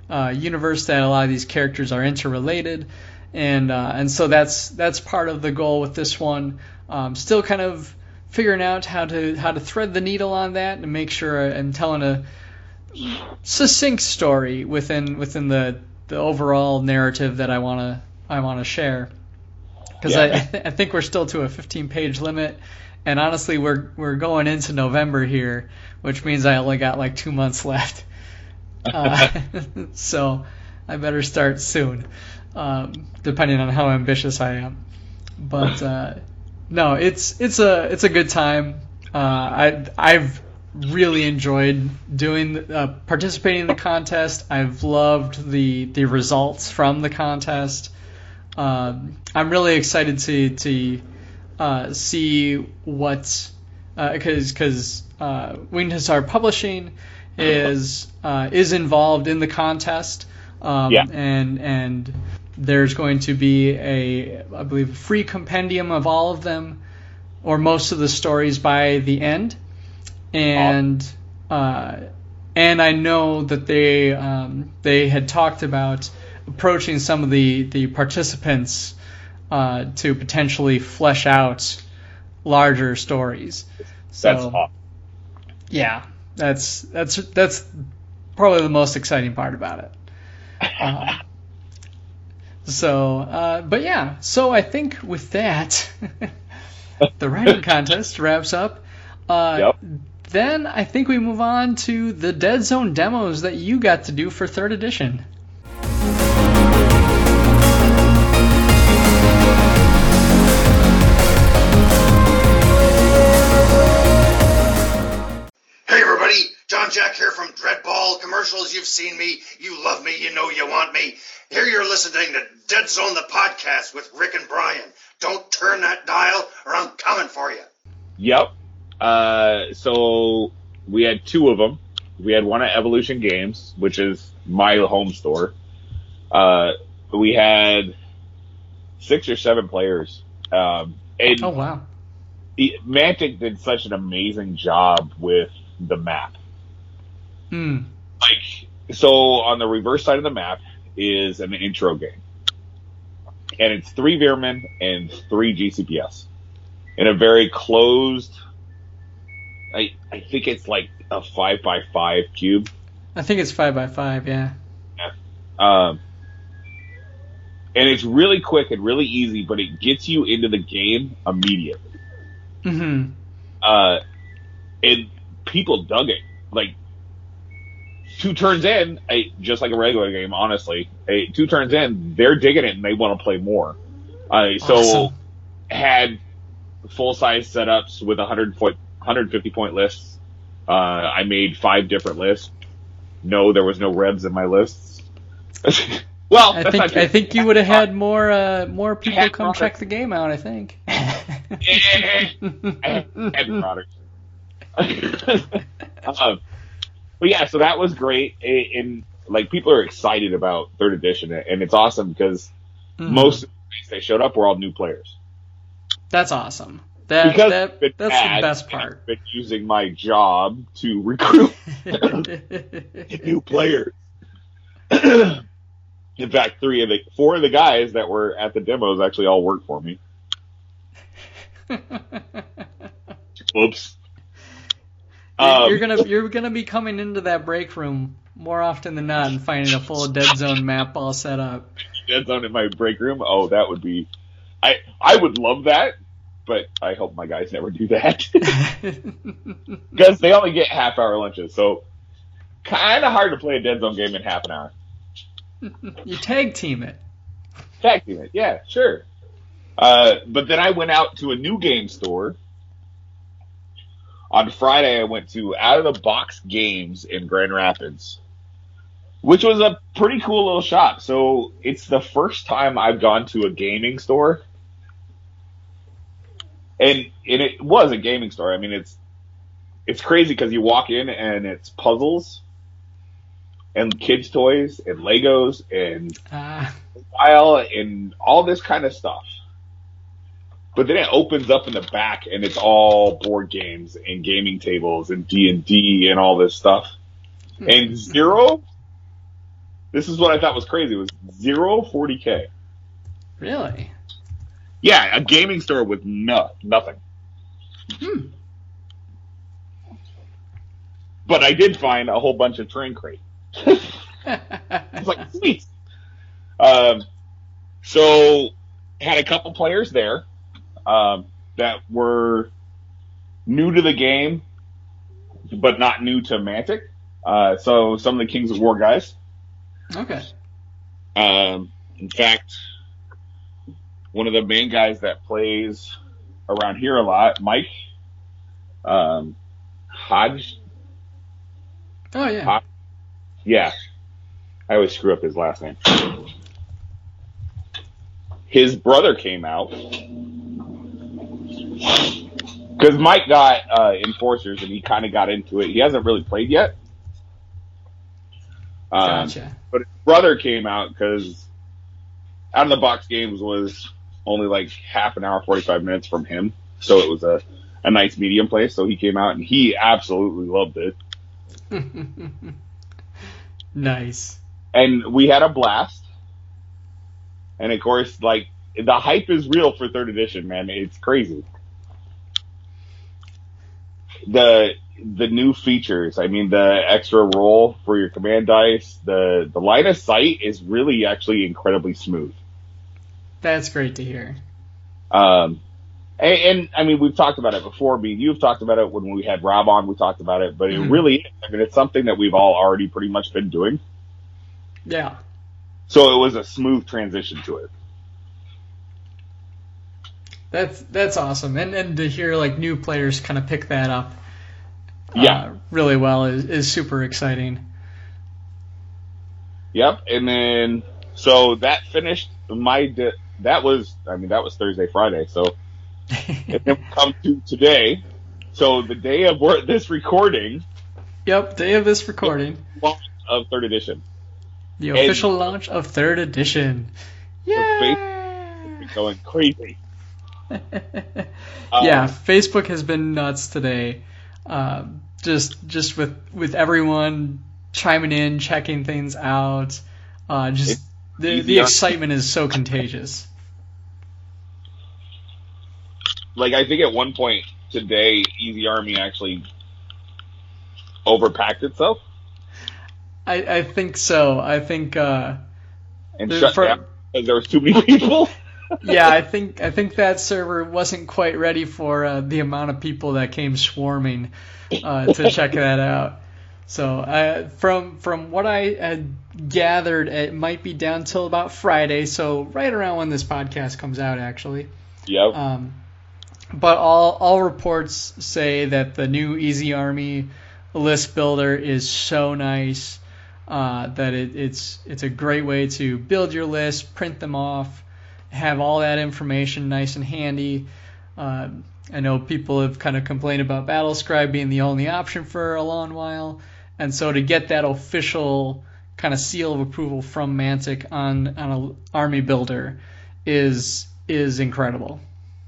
uh, universe that a lot of these characters are interrelated, and uh, and so that's that's part of the goal with this one. Um, still kind of figuring out how to how to thread the needle on that and make sure I'm telling a succinct story within within the, the overall narrative that I wanna I wanna share. Because Yeah. I I, th- I think we're still to a fifteen page limit, and honestly we're we're going into November here, which means I only got like two months left. Uh, so I better start soon, um, depending on how ambitious I am. But uh, no, it's it's a it's a good time. Uh, I I've really enjoyed doing uh, participating in the contest. I've loved the the results from the contest. Um, I'm really excited to to uh, see what because uh, because uh, Winged Hussar Publishing is uh, is involved in the contest. Um, Yeah. and and there's going to be a I believe a free compendium of all of them or most of the stories by the end. And uh, and I know that they um, they had talked about approaching some of the the participants uh, to potentially flesh out larger stories. So That's awesome. yeah, that's that's that's probably the most exciting part about it. Uh, so, uh, but yeah, so I think with that, the writing contest wraps up. Uh, Yep. Then I think we move on to the Dead Zone demos that you got to do for third edition. Hey everybody, John Jack here from Dreadball Commercials. You've seen me, you love me, you know you want me. Here you're listening to Dead Zone the podcast with Rick and Brian. Don't turn that dial or I'm coming for you. Yep. Uh, so we had two of them. We had one at Evolution Games, which is my home store. Uh, we had six or seven players. Um, and Oh wow! the- Mantic did such an amazing job with the map. Hmm. Like, so on the reverse side of the map is an intro game. And it's three Veermen and three G C P S. In a very closed, I I think it's like a five by five cube. I think it's five by five. Yeah. Um, and it's really quick and really easy, but it gets you into the game immediately. Mm-hmm. Uh, and people dug it. Like, two turns in, I, just like a regular game, honestly, I, two turns in, they're digging it and they want to play more. Uh, so, Awesome. had full-size setups with one hundred point, one hundred fifty point lists. Uh, I made five different lists. No, there was no Rebs in my lists. well, I that's not think true. I think you would have had more uh, more people had come products. check the game out. I think. I had products. um, but yeah, so that was great, and, and like people are excited about third edition, and it's awesome because Mhm. most of the guys that showed up were all new players. That's awesome. That Because that it's been that's bad, the best and part. I've been using my job to recruit new players. In fact, three of the four of the guys that were at the demos actually all work for me. Oops. Um, you're gonna you're gonna be coming into that break room more often than not and finding a full Dead Zone map all set up. Dead Zone in my break room. Oh, that would be. I I would love that, but I hope my guys never do that because they only get half hour lunches. So kind of hard to play a Dead Zone game in half an hour. You tag team it. Tag team it, yeah, sure. Uh, but then I went out to a new game store. On Friday, I went to Out of the Box Games in Grand Rapids, which was a pretty cool little shop. So it's the first time I've gone to a gaming store. And, and it was a gaming store. I mean, it's it's crazy because you walk in and it's puzzles and kids' toys and Legos and Ah, mobile and all this kind of stuff. But then it opens up in the back and it's all board games and gaming tables and D and D and all this stuff. And zero this is what I thought was crazy. It was zero forty K. Really? Yeah, a gaming store with no, nothing. Hmm. But I did find a whole bunch of train crate. It's like, sweet. Um, so, had a couple players there um, that were new to the game, but not new to Mantic. Uh, so, some of the Kings of War guys. Okay. Um, in fact, one of the main guys that plays around here a lot, Mike um, Hodge. Oh, yeah. Hodge. Yeah. I always screw up his last name. His brother came out because Mike got uh, Enforcers and he kind of got into it. He hasn't really played yet. Um, Gotcha. But his brother came out because Out of the Box Games was only like half an hour, forty-five minutes from him. So it was a, a nice medium place. So he came out and he absolutely loved it. Nice. And we had a blast. And of course, like, the hype is real for third edition, man. It's crazy. The the new features, I mean, the extra roll for your command dice, the, the line of sight is really actually incredibly smooth. That's great to hear. Um, and, and I mean, we've talked about it before. I mean, you've talked about it when we had Rob on, we talked about it, but Mm-hmm. it really is. I mean, it's something that we've all already pretty much been doing. Yeah. So it was a smooth transition to it. That's that's awesome. And and to hear like new players kind of pick that up Yeah. uh, really well is, is super exciting. Yep. And then, so that finished my, di- that was, I mean, that was Thursday, Friday. So, and then we come to today. So the day of wor- this recording, Yep, day of this recording. launch of third edition. The And- official launch of third edition. So Yeah. It's going crazy. Yeah, Facebook has been nuts today. Um, just just with with everyone chiming in, checking things out. Uh, just It's the the easier. excitement is so contagious. Like, I think at one point today, Easy Army actually overpacked itself I, I think so. I think uh, and The- shut for- down because there was too many people. yeah, I think I think that server wasn't quite ready for uh, the amount of people that came swarming uh, to check that out. So uh, from from what I had gathered, it might be down till about Friday. So right around when this podcast comes out, actually. Yep. Um, but all all reports say that the new Easy Army list builder is so nice uh, that it, it's it's a great way to build your list, print them off, have all that information nice and handy. Uh, I know people have kind of complained about Battlescribe being the only option for a long while, and so to get that official kind of seal of approval from Mantic on on an army builder is is incredible.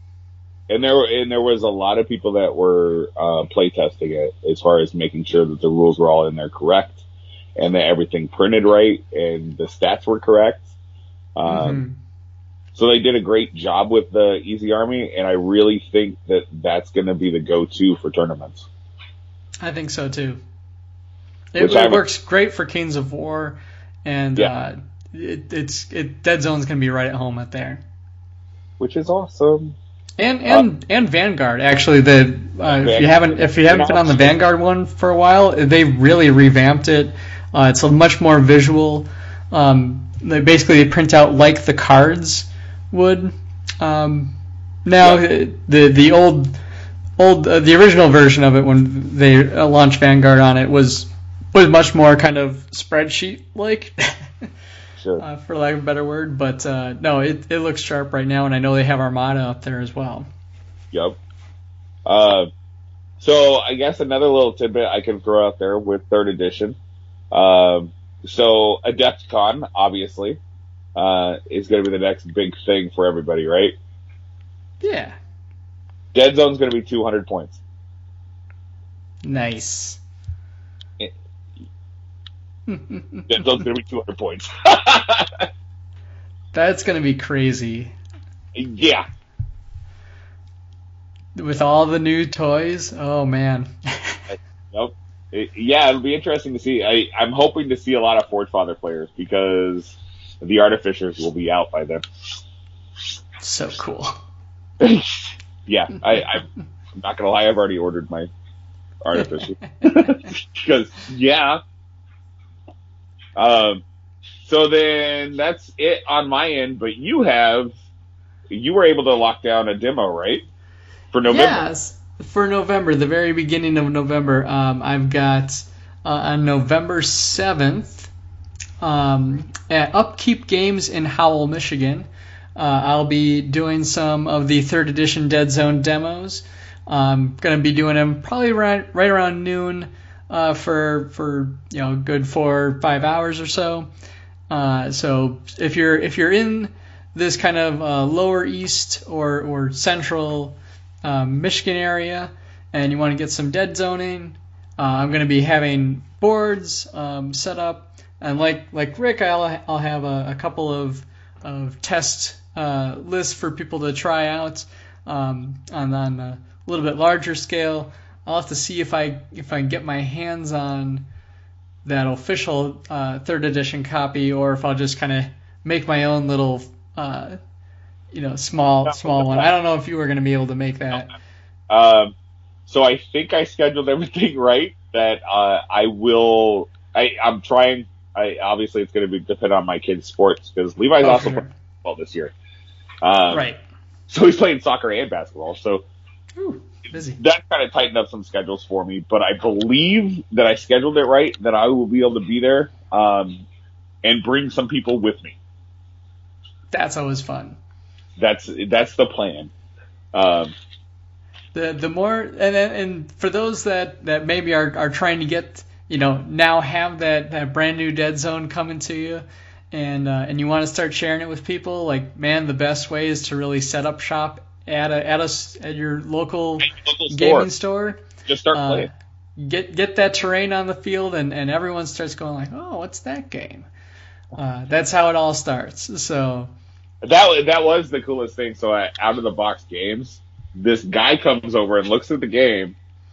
And there, and there was a lot of people that were uh, playtesting it as far as making sure that the rules were all in there correct, and that everything printed right, and the stats were correct. Um, Mhm. So they did a great job with the Easy Army, and I really think that that's going to be the go-to for tournaments. I think so too. It, Which it I'm- works great for Kings of War, and Yeah. uh, it, it's it, Dead Zone's gonna be right at home at there. Which is awesome. And and and Vanguard actually. The uh, if you haven't if you haven't been on the Vanguard one for a while, they really revamped it. Uh, it's a much more visual. Um, they basically they print out like the cards would. Um, now Yeah. the the old old uh, the original version of it when they uh, launched Vanguard on it was was much more kind of spreadsheet like. Sure. Uh, for lack of a better word, but uh, no, it, it looks sharp right now, and I know they have Armada up there as well. Yep. Uh, so I guess another little tidbit I can throw out there with third edition. Um, so AdeptCon, obviously, uh, is going to be the next big thing for everybody, right? Yeah, Dead Zone's going to be two hundred points. nice. It- Dead Zone's gonna be two hundred points. That's gonna be crazy. Yeah. With all the new toys, oh man. Nope. It, yeah, it'll be interesting to see. I, I'm hoping to see a lot of Forge Father players because the Artificers will be out by then. So cool. Yeah, I, I'm not gonna lie. I've already ordered my Artificer because yeah. Um. So then that's it on my end. But you have, you were able to lock down a demo, right? For November. Yes, for November, the very beginning of November. Um, I've got uh, on November seventh um, at Upkeep Games in Howell, Michigan. Uh, I'll be doing some of the third edition Dead Zone demos. I'm going to be doing them probably right, right around noon uh, for for you know good four or five hours or so. Uh, so if you're if you're in this kind of uh, lower east or or central um, Michigan area and you want to get some dead zoning, uh, I'm going to be having boards um, set up, and like like Rick, I'll I'll have a, a couple of of test uh, lists for people to try out um, on on a little bit larger scale. I'll have to see if I if I can get my hands on that official uh, third edition copy, or if I'll just kind of make my own little, uh, you know, small small one. I don't know if you were going to be able to make that. Um, so I think I scheduled everything right. That uh, I will. I I'm trying. I obviously it's going to be depend on my kid's sports because Levi's Oh, also sure. playing football this year. Um, Right. So he's playing soccer and basketball. So. Ooh, busy. That kind of tightened up some schedules for me, but I believe that I scheduled it right, that I will be able to be there um, and bring some people with me. That's always fun. That's that's the plan. Um, The the more and and for those that, that maybe are, are trying to get, you know, now have that, that brand new Dead Zone coming to you, and uh, and you want to start sharing it with people, like, man, the best way is to really set up shop at a at a at your local, local gaming store. store. Just start Uh, playing. Get get that terrain on the field, and, and everyone starts going like, oh, what's that game? Uh, that's how it all starts. So That that was the coolest thing. So at out of the box games, this guy comes over and looks at the game,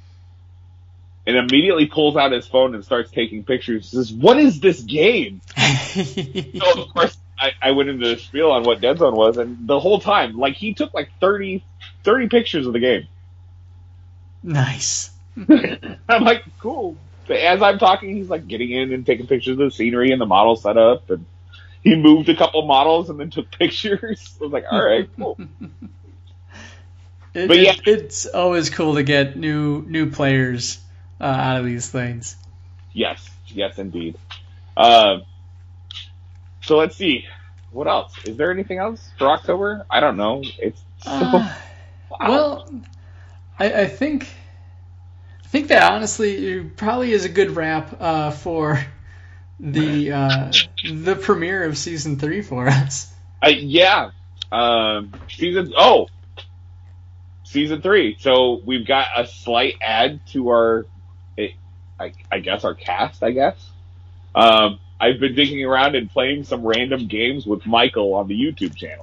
and immediately pulls out his phone and starts taking pictures. He says, "What is this game?" So of course I, I went into the spiel on what Dead Zone was, and the whole time, like he took like thirty, thirty pictures of the game. nice. I'm like, cool. As I'm talking, he's like getting in and taking pictures of the scenery and the model setup, and he moved a couple models and then took pictures. I was like, all right, cool. It, But yeah. it, it's always cool to get new new players uh, out of these things. Yes, yes, indeed. Um, so let's see. What else? Is there anything else for October? I don't know. It's so, Uh, wow. Well, I, I think I think that honestly it probably is a good wrap uh, for the uh, the premiere of season three for us. Uh, yeah. Um, season, oh, season three. So we've got a slight add to our, I, I guess our cast, I guess. Um, I've been digging around and playing some random games with Michael on the YouTube channel.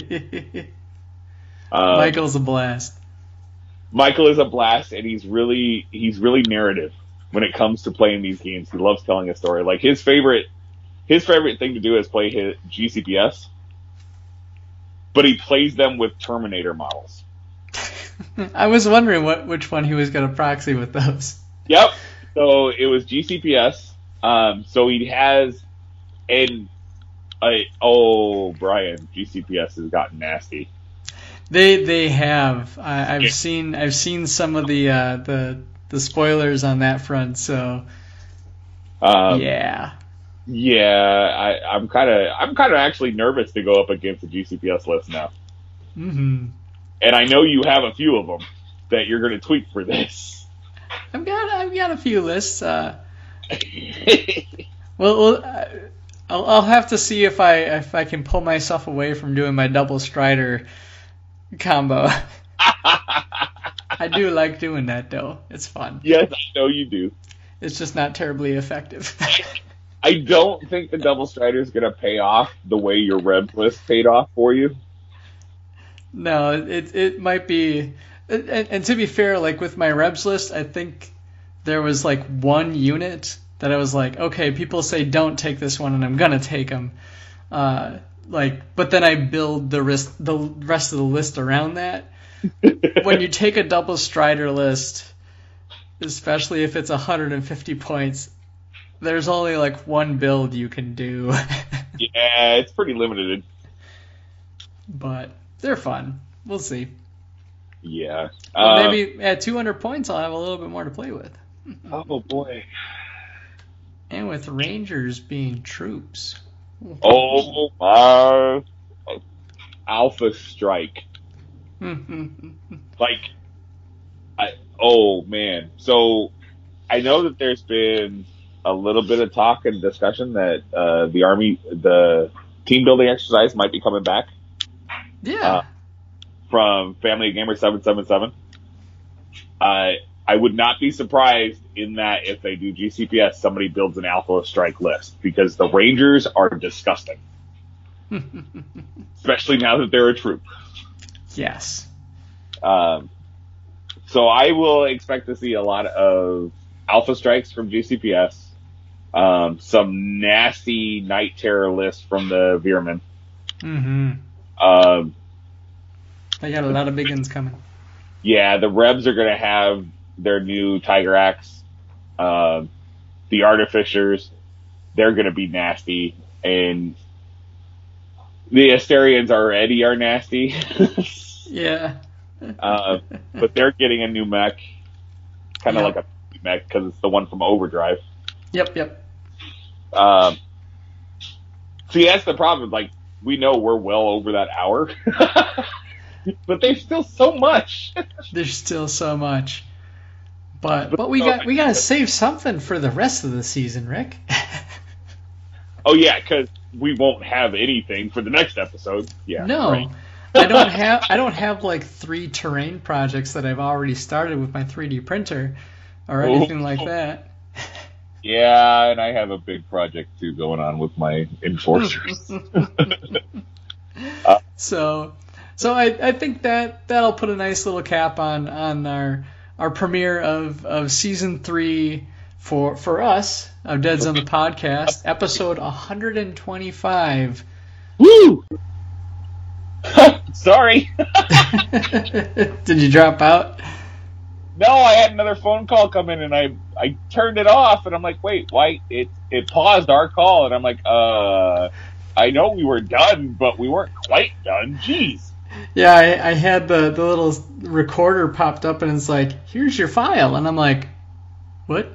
Um, Michael's a blast. Michael is a blast, and he's really, he's really narrative when it comes to playing these games. He loves telling a story. Like his favorite, his favorite thing to do is play his G C P S, but he plays them with Terminator models. I was wondering what which one he was going to proxy with those. Yep. So it was G C P S. Um, so he has, and I, oh, Brian, G C P S has gotten nasty. They they have. I, I've Yeah. seen I've seen some of the uh, the the spoilers on that front. So Um, yeah. Yeah, I, I'm kind of, I'm kind of actually nervous to go up against the G C P S list now. hmm And I know you have a few of them that you're going to tweak for this. I've got I've got a few lists. Uh, well, well uh, I'll, I'll have to see if I if I can pull myself away from doing my double strider combo. I do like doing that though. It's fun. Yes, I know you do. It's just not terribly effective. I don't think the Double Strider is going to pay off the way your Rebs list paid off for you. No, it it might be, and, and to be fair, like with my Rebs list, I think there was like one unit that I was like, okay, people say don't take this one, and I'm gonna take them. Uh, like, but then I build the rest the rest of the list around that. When you take a Double Strider list, especially if it's one hundred fifty points, there's only like one build you can do. Yeah, it's pretty limited. But they're fun. We'll see. Yeah. But Uh, maybe at two hundred points, I'll have a little bit more to play with. oh, boy. And with Rangers being troops. Oh, my. Alpha Strike. Like, I, oh, man. So, I know that there's been a little bit of talk and discussion that uh, the Army, the team building exercise might be coming back. Yeah. Uh, from Family Gamer seven seven seven. Uh, I would not be surprised in that if they do G C P S, somebody builds an Alpha Strike list, because the Rangers are disgusting. Especially now that they're a troop. Yes. Um, so I will expect to see a lot of Alpha Strikes from G C P S. Um, some nasty Night Terror lists from the Veermen. Mm-hmm. Um, They got a lot of big ones coming. Yeah, the Rebs are going to have their new Tiger Axe. Um, the Artificers, they're going to be nasty. And the Asterians already are nasty. Yeah. uh, but they're getting a new mech. Kind of Yep. like a mech, because it's the one from Overdrive. Yep, yep. Um, see, that's the problem. Like, we know we're well over that hour. But there's still so much. There's still so much. But but we got we got to save something for the rest of the season, Rick. Oh yeah, because we won't have anything for the next episode. Yeah. No. Right. I don't have I don't have like three terrain projects that I've already started with my three D printer or anything Oh. like that. Yeah, and I have a big project too going on with my enforcers. uh, So so I, I think that that'll put a nice little cap on, on our our premiere of, of season three for for us of Dead Zone the Podcast, episode one hundred twenty-five. Woo! Sorry. Did you drop out? No, I had another phone call come in, and I I turned it off, and I'm like, wait, why? It it paused our call, and I'm like, uh, I know we were done, but we weren't quite done. Jeez. Yeah, I, I had the, the little recorder popped up, and it's like, here's your file, and I'm like, what?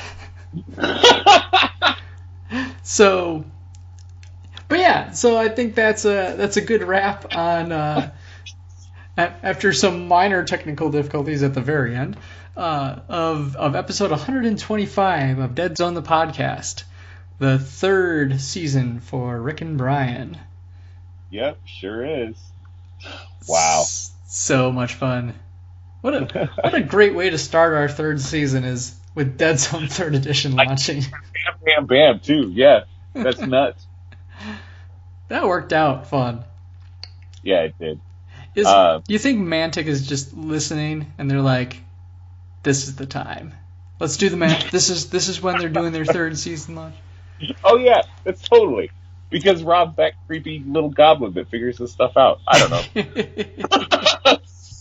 So, but yeah, so I think that's a that's a good wrap on uh, a- after some minor technical difficulties at the very end uh, of of episode one hundred twenty-five of Dead Zone the Podcast, the third season for Rick and Brian. Yep, sure is. Wow. S- So much fun. What a what a great way to start our third season is with Dead Zone third edition launching. Bam, bam, bam, too. Yeah, that's nuts. That worked out fun. Yeah, it did. Is Uh, you think Mantic is just listening and they're like, this is the time. Let's do the math. This is this is when they're doing their third season launch. Oh yeah, that's totally. Because Rob's that creepy little goblin that figures this stuff out. I don't know.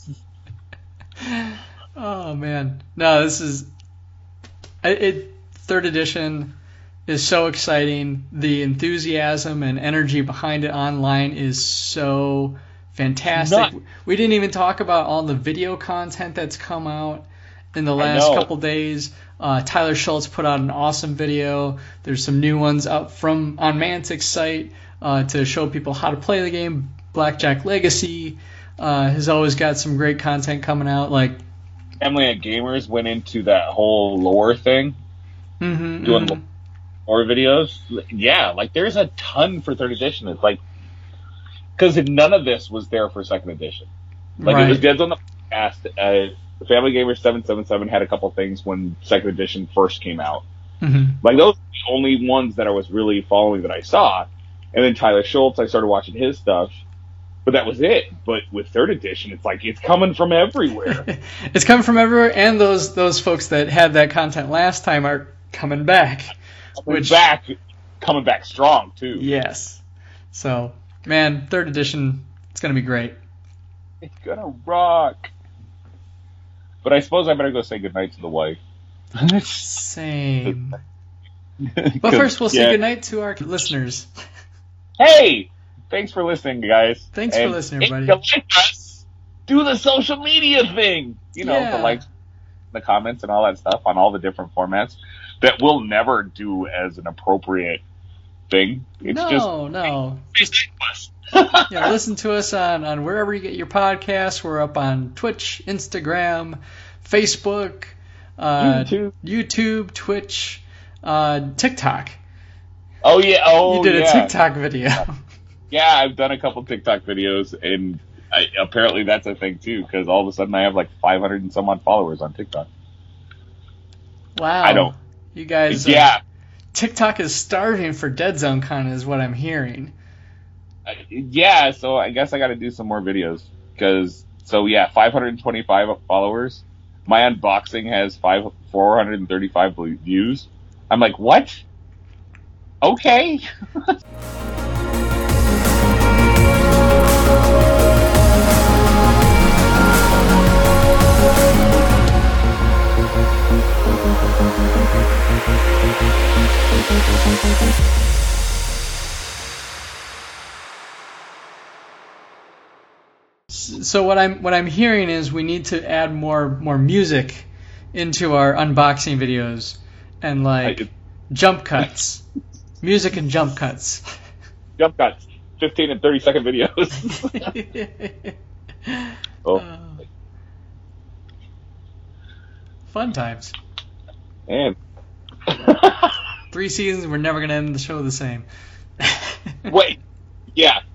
Oh man, no, this is it, it. Third edition is so exciting. The enthusiasm and energy behind it online is so fantastic. Not- We didn't even talk about all the video content that's come out in the I last know. couple days. Uh, Tyler Schultz put out an awesome video. There's some new ones up from on Mantic's site uh, to show people how to play the game. Blackjack Legacy uh, has always got some great content coming out. Like, Family and Gamers went into that whole lore thing, mm-hmm, doing mhm. lore videos. Yeah, like there's a ton for third edition. It's like, because none of this was there for second edition. Like Right. it was Dead on the Podcast. Uh, the Family Gamers seven seven seven had a couple things when second edition first came out. Mm-hmm. Like those are the only ones that I was really following that I saw. And then Tyler Schultz, I started watching his stuff. But that was it. But with third edition, it's like it's coming from everywhere. It's coming from everywhere, and those those folks that had that content last time are coming back. Coming which back, coming back strong too. Yes. So, man, third edition, it's gonna be great. It's gonna rock. But I suppose I better go say goodnight to the wife. Same. But first, we'll say yeah. goodnight to our listeners. Hey! Thanks for listening, guys. Thanks and for listening, if everybody. you like us, do the social media thing. You know, Yeah. the likes, the comments, and all that stuff on all the different formats that we'll never do as an appropriate thing. It's no, just no. just us. Yeah, listen to us on, on wherever you get your podcasts. We're up on Twitch, Instagram, Facebook, uh, YouTube. YouTube, Twitch, uh, TikTok. Oh yeah. Oh You did yeah. a TikTok video. Yeah, I've done a couple TikTok videos, and I, apparently that's a thing too. Because all of a sudden I have like five hundred and some odd followers on TikTok. Wow. I don't. You guys. uh, Yeah. TikTok is starving for Dead Zone content, is what I'm hearing. Uh, yeah, so I guess I got to do some more videos because so yeah, five hundred twenty-five followers. My unboxing has five four hundred thirty-five views. I'm like, what? Okay. So what I'm what I'm hearing is we need to add more more music into our unboxing videos and like I- jump cuts, music and jump cuts. Jump cuts, fifteen and thirty second videos. oh, Uh, fun times. man. Three seasons. We're never gonna end the show the same. Wait, yeah.